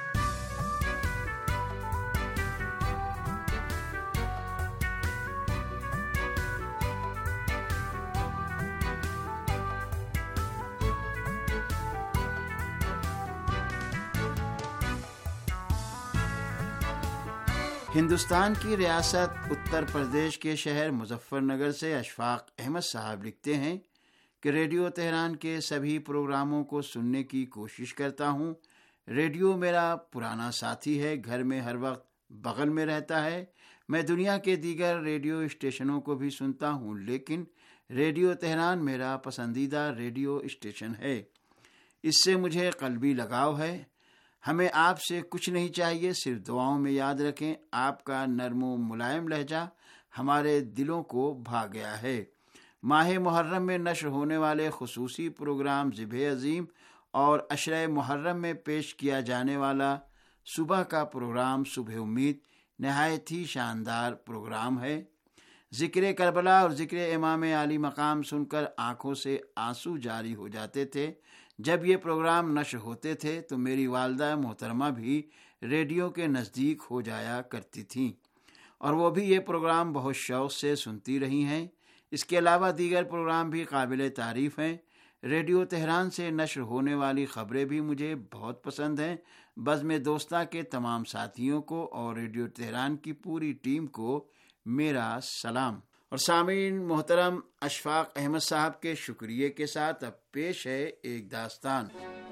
ہندوستان کی ریاست اتر پردیش کے شہر مظفر نگر سے اشفاق احمد صاحب لکھتے ہیں کہ ریڈیو تہران کے سبھی پروگراموں کو سننے کی کوشش کرتا ہوں۔ ریڈیو میرا پرانا ساتھی ہے، گھر میں ہر وقت بغل میں رہتا ہے۔ میں دنیا کے دیگر ریڈیو اسٹیشنوں کو بھی سنتا ہوں، لیکن ریڈیو تہران میرا پسندیدہ ریڈیو اسٹیشن ہے۔ اس سے مجھے قلبی لگاؤ ہے۔ ہمیں آپ سے کچھ نہیں چاہیے، صرف دعاؤں میں یاد رکھیں۔ آپ کا نرم و ملائم لہجہ ہمارے دلوں کو بھا گیا ہے۔ ماہ محرم میں نشر ہونے والے خصوصی پروگرام ذبح عظیم اور عشرہ محرم میں پیش کیا جانے والا صبح کا پروگرام صبح امید نہایت ہی شاندار پروگرام ہے۔ ذکر کربلا اور ذکر امام علی مقام سن کر آنکھوں سے آنسو جاری ہو جاتے تھے۔ جب یہ پروگرام نشر ہوتے تھے تو میری والدہ محترمہ بھی ریڈیو کے نزدیک ہو جایا کرتی تھیں، اور وہ بھی یہ پروگرام بہت شوق سے سنتی رہی ہیں۔ اس کے علاوہ دیگر پروگرام بھی قابل تعریف ہیں۔ ریڈیو تہران سے نشر ہونے والی خبریں بھی مجھے بہت پسند ہیں۔ بزم دوستہ کے تمام ساتھیوں کو اور ریڈیو تہران کی پوری ٹیم کو میرا سلام۔ اور سامعین، محترم اشفاق احمد صاحب کے شکریہ کے ساتھ اب پیش ہے ایک داستان۔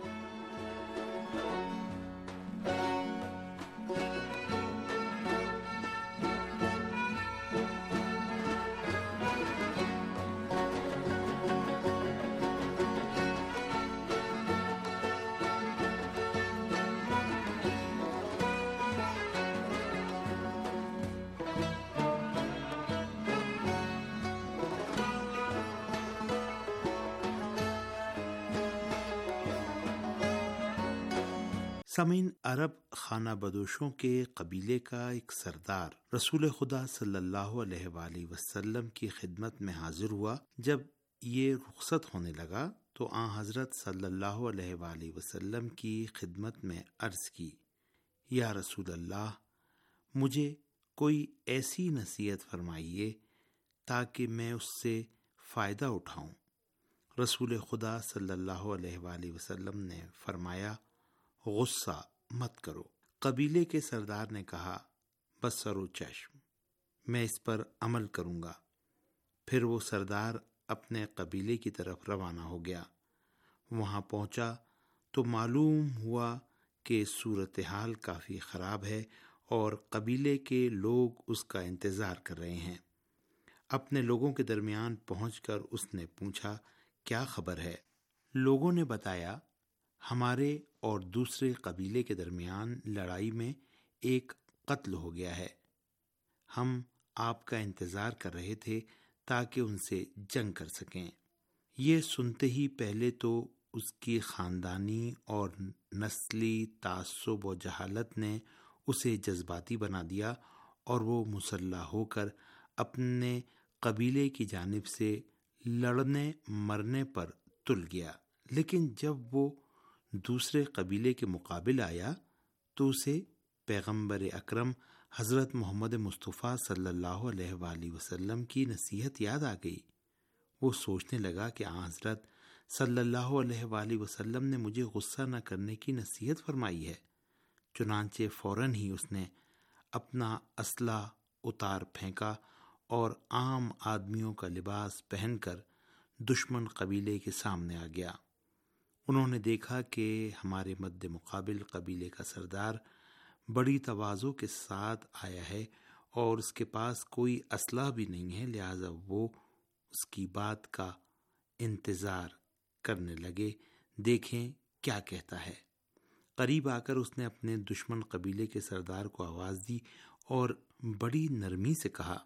سامعین، عرب خانہ بدوشوں کے قبیلے کا ایک سردار رسول خدا صلی اللہ علیہ وآلہ وسلم کی خدمت میں حاضر ہوا۔ جب یہ رخصت ہونے لگا تو آن حضرت صلی اللہ علیہ وآلہ وسلم کی خدمت میں عرض کی، یا رسول اللہ، مجھے کوئی ایسی نصیحت فرمائیے تاکہ میں اس سے فائدہ اٹھاؤں۔ رسول خدا صلی اللہ علیہ وآلہ وسلم نے فرمایا، غصہ مت کرو۔ قبیلے کے سردار نے کہا، بس سر و چشم، میں اس پر عمل کروں گا۔ پھر وہ سردار اپنے قبیلے کی طرف روانہ ہو گیا۔ وہاں پہنچا تو معلوم ہوا کہ صورتحال کافی خراب ہے اور قبیلے کے لوگ اس کا انتظار کر رہے ہیں۔ اپنے لوگوں کے درمیان پہنچ کر اس نے پوچھا، کیا خبر ہے؟ لوگوں نے بتایا، ہمارے اور دوسرے قبیلے کے درمیان لڑائی میں ایک قتل ہو گیا ہے۔ ہم آپ کا انتظار کر رہے تھے تاکہ ان سے جنگ کر سکیں۔ یہ سنتے ہی پہلے تو اس کی خاندانی اور نسلی تعصب و جہالت نے اسے جذباتی بنا دیا اور وہ مسلح ہو کر اپنے قبیلے کی جانب سے لڑنے مرنے پر تل گیا، لیکن جب وہ دوسرے قبیلے کے مقابل آیا تو اسے پیغمبر اکرم حضرت محمد مصطفیٰ صلی اللہ علیہ وآلہ وسلم کی نصیحت یاد آ گئی۔ وہ سوچنے لگا کہ حضرت صلی اللہ علیہ وآلہ وسلم نے مجھے غصہ نہ کرنے کی نصیحت فرمائی ہے۔ چنانچہ فوراً ہی اس نے اپنا اسلحہ اتار پھینکا اور عام آدمیوں کا لباس پہن کر دشمن قبیلے کے سامنے آ گیا۔ انہوں نے دیکھا کہ ہمارے مد مقابل قبیلے کا سردار بڑی تواضع کے ساتھ آیا ہے اور اس کے پاس کوئی اسلحہ بھی نہیں ہے، لہذا وہ اس کی بات کا انتظار کرنے لگے، دیکھیں کیا کہتا ہے۔ قریب آ کر اس نے اپنے دشمن قبیلے کے سردار کو آواز دی اور بڑی نرمی سے کہا،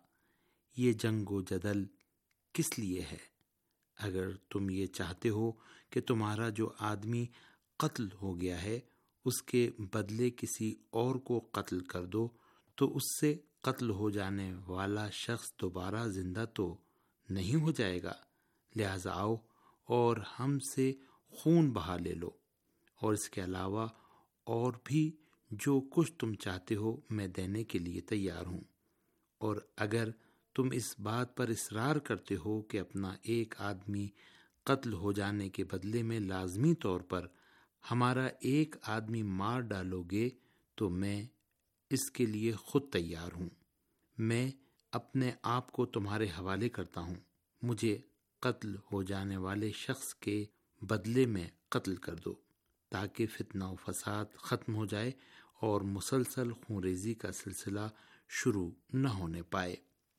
یہ جنگ و جدل کس لیے ہے؟ اگر تم یہ چاہتے ہو کہ تمہارا جو آدمی قتل ہو گیا ہے اس کے بدلے کسی اور کو قتل کر دو تو اس سے قتل ہو جانے والا شخص دوبارہ زندہ تو نہیں ہو جائے گا، لہذا آؤ اور ہم سے خون بہا لے لو، اور اس کے علاوہ اور بھی جو کچھ تم چاہتے ہو میں دینے کے لیے تیار ہوں۔ اور اگر تم اس بات پر اصرار کرتے ہو کہ اپنا ایک آدمی قتل ہو جانے کے بدلے میں لازمی طور پر ہمارا ایک آدمی مار ڈالو گے تو میں اس کے لیے خود تیار ہوں۔ میں اپنے آپ کو تمہارے حوالے کرتا ہوں، مجھے قتل ہو جانے والے شخص کے بدلے میں قتل کر دو تاکہ فتنہ و فساد ختم ہو جائے اور مسلسل خونریزی کا سلسلہ شروع نہ ہونے پائے۔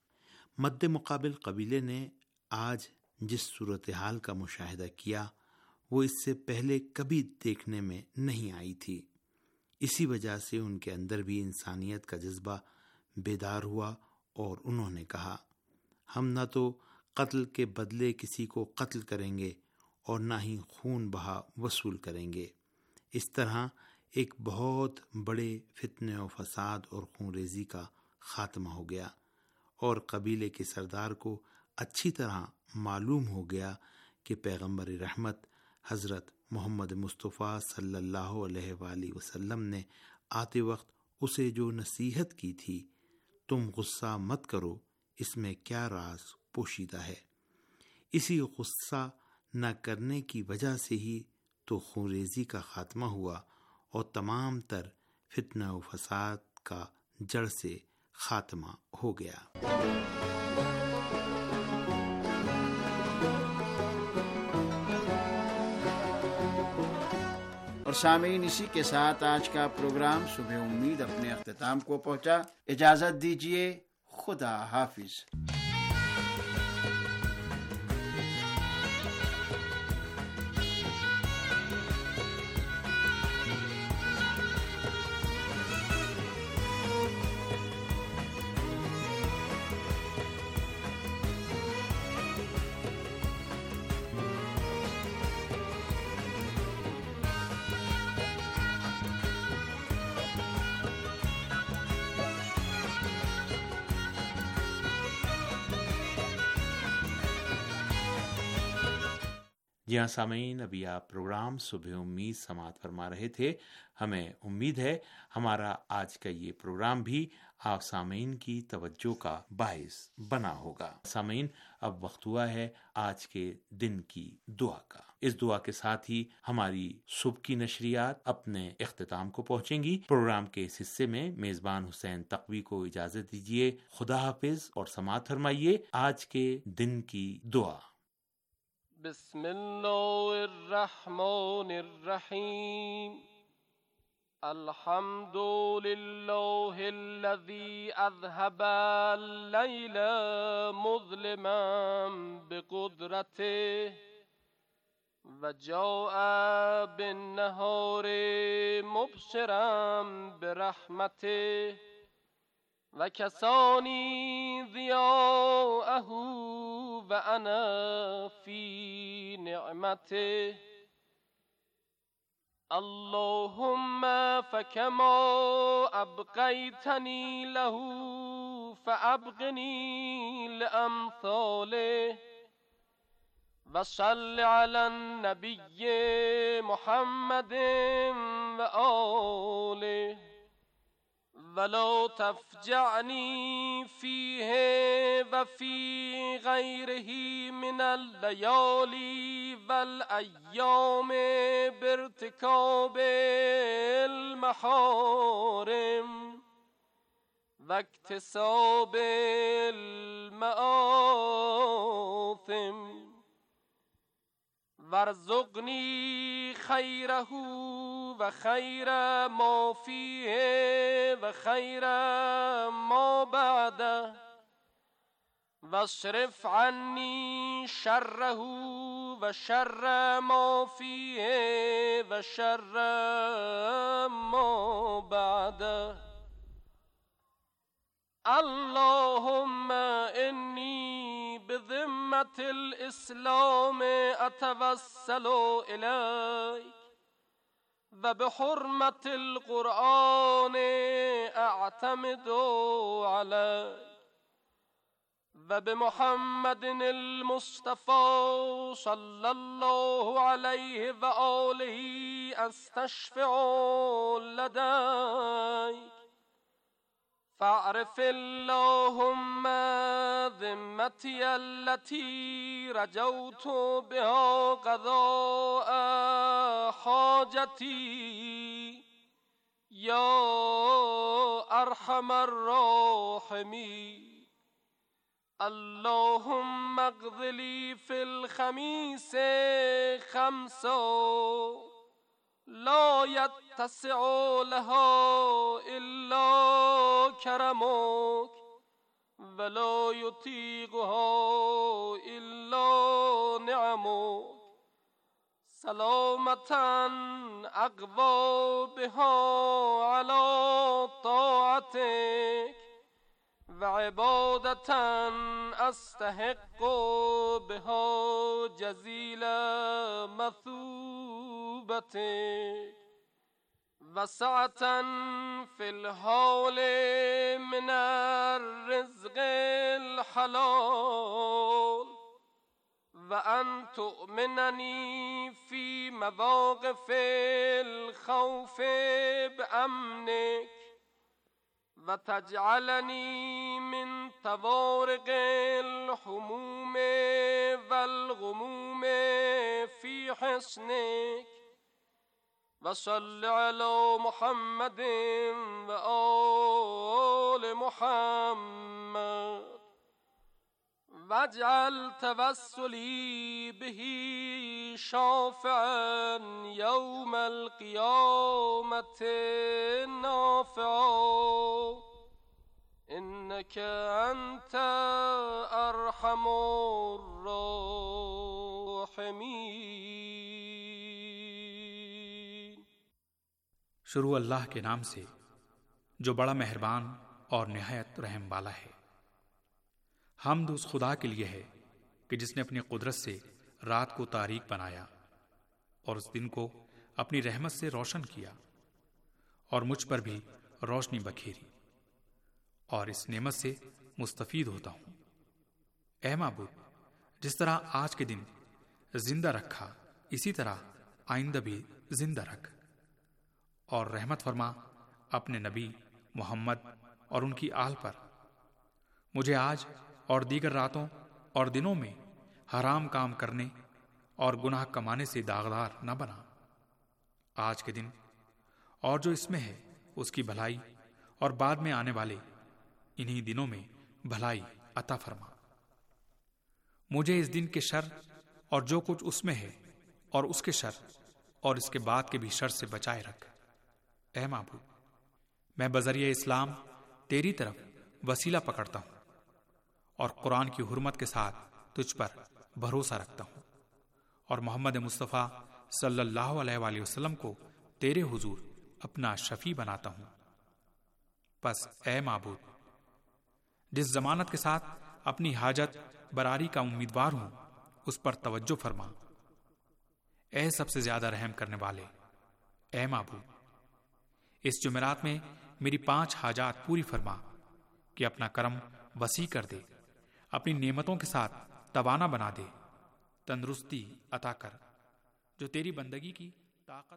مد مقابل قبیلے نے آج جس صورتحال کا مشاہدہ کیا وہ اس سے پہلے کبھی دیکھنے میں نہیں آئی تھی۔ اسی وجہ سے ان کے اندر بھی انسانیت کا جذبہ بیدار ہوا اور انہوں نے کہا، ہم نہ تو قتل کے بدلے کسی کو قتل کریں گے اور نہ ہی خون بہا وصول کریں گے۔ اس طرح ایک بہت بڑے فتنے و فساد اور خونریزی کا خاتمہ ہو گیا، اور قبیلے کے سردار کو اچھی طرح معلوم ہو گیا کہ پیغمبر رحمت حضرت محمد مصطفیٰ صلی اللہ علیہ وآلہ وسلم نے آتے وقت اسے جو نصیحت کی تھی، تم غصہ مت کرو، اس میں کیا راز پوشیدہ ہے۔ اسی غصہ نہ کرنے کی وجہ سے ہی تو خونریزی کا خاتمہ ہوا اور تمام تر فتنہ و فساد کا جڑ سے خاتمہ ہو گیا۔ اور سامعین، اسی کے ساتھ آج کا پروگرام صبح امید اپنے اختتام کو پہنچا۔ اجازت دیجیے، خدا حافظ۔ جی ہاں سامعین، ابھی آپ پروگرام صبح امید سماعت فرما رہے تھے۔ ہمیں امید ہے ہمارا آج کا یہ پروگرام بھی آپ سامعین کی توجہ کا باعث بنا ہوگا۔ سامعین، اب وقت ہوا ہے آج کے دن کی دعا کا۔ اس دعا کے ساتھ ہی ہماری صبح کی نشریات اپنے اختتام کو پہنچیں گی۔ پروگرام کے اس حصے میں میزبان حسین تقوی کو اجازت دیجیے۔ خدا حافظ اور سماعت فرمائیے آج کے دن کی دعا۔ بسم اللہ الرحمن الرحیم۔ الحمد لله الذي أذهب الليل مظلما بقدرته وجاء بالنهار مبشرا برحمته وكساني ضياءه وأنا في نعمته اللهم فكما أبقيتني له فأبقني لأمثاله وصل على النبي محمد وآله ولا تفجعني فيه وفي غيره من الليالي والأيام بارتكاب المحارم واكتساب المآثم وارزقني خيره وخير ما فيه وخير ما بعده واصرف عني شره وشر ما فيه وشر ما بعده اللهم إني بذمة الإسلام أتوسل إليك وبحرمة القرآن أعتمد عليك وبمحمد المصطفى صلى الله عليه وآله أستشفع لديك فاعرف اللهم ذمتي التي رجوت بها قضاء حاجتي يا أرحم الراحمين اللهم اقض لي في الخميس خمسا لا يتسع لها إلا كرمك ولا يطيقها إلا نعمك سلامة أقوى بها على طاعتك وعبادة أستحق بها جزيل مثوبتك وسعة في الحال من الرزق الحلال وأن تؤمنني في مواقف الخوف بأمنك وتجعلني من طوارق الحموم والغموم في حصنك وصل على محمد وآل محمد واجعل توسلي به شافعا يوم القيامة نافعا إنك أنت أرحم الراحمين. शुरू अल्लाह के नाम से जो बड़ा मेहरबान और निहायत रहम वाला है। हम्द उस खुदा के लिए है कि जिसने अपनी कुदरत से रात को तारीक बनाया और उस दिन को अपनी रहमत से रोशन किया और मुझ पर भी रोशनी बखेरी और इस नेमत से मुस्तफीद होता हूं। ऐ माबूद, जिस तरह आज के दिन जिंदा रखा इसी तरह आइंदा भी जिंदा रख और रहमत फरमा अपने नबी मोहम्मद और उनकी आल पर। मुझे आज और दीगर रातों और दिनों में हराम काम करने और गुनाह कमाने से दागदार न बना। आज के दिन और जो इसमें है उसकी भलाई और बाद में आने वाले इन्हीं दिनों में भलाई अता फरमा। मुझे इस दिन के शर और जो कुछ उसमें है और उसके शर और इसके बाद के भी शर से बचाए रख ए माबूद, मैं बजरिया इस्लाम तेरी तरफ वसीला पकड़ता हूँ और कुरान की हुर्मत के साथ तुझ पर भरोसा रखता हूँ और मोहम्मद मुस्तफ़ा सल्लल्लाहु अलैहि वसल्लम को तेरे हुजूर अपना शफी बनाता हूँ। बस ए माबूद, जिस जमानत के साथ अपनी हाजत बरारी का उम्मीदवार हूं, उस पर तवज्जो फरमा। ए सबसे ज्यादा रहम करने वाले, ए माबूद, इस जुमेरात में मेरी 5 हाजात पूरी फरमा कि अपना करम वसी कर दे, अपनी नेमतों के साथ तवाना बना दे, तंदुरुस्ती अता कर जो तेरी बंदगी की ताकत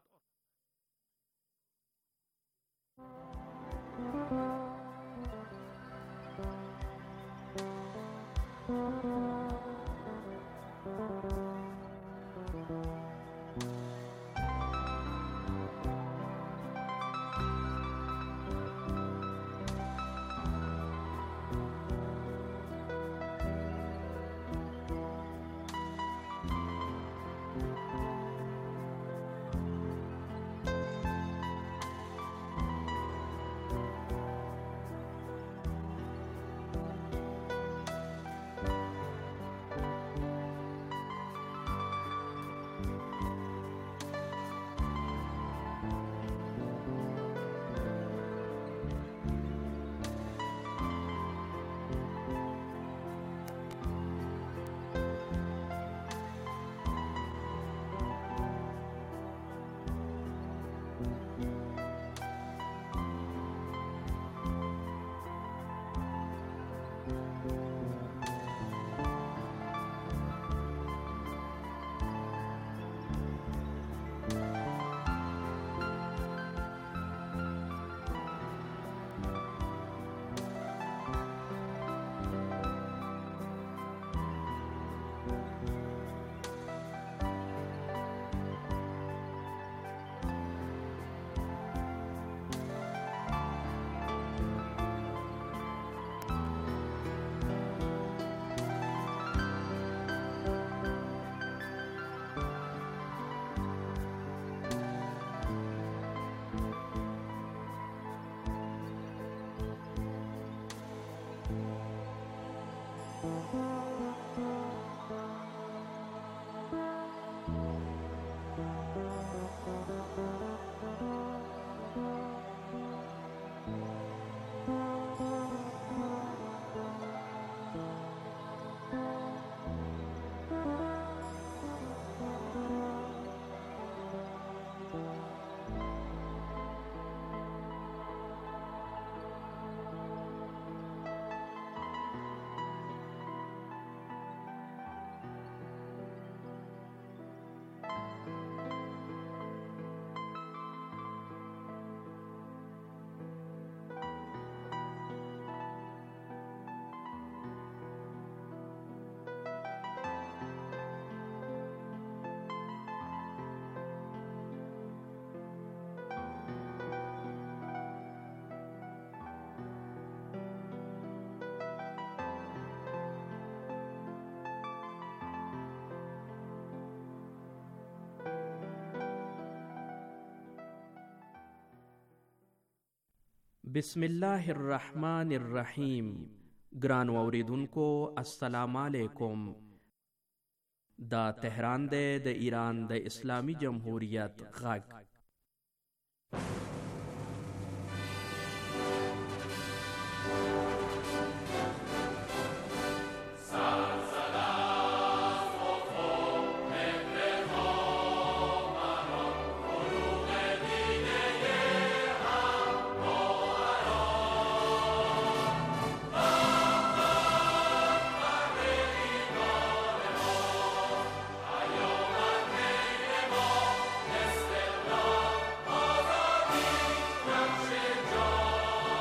बिस्मिल्लाहिर्रहमानिर्रहीम। ग्रान वाउरीदुनको अस्सलाम वालेकुम। दा तेहरान दे द ईरान द इस्लामी जमहूरियत गग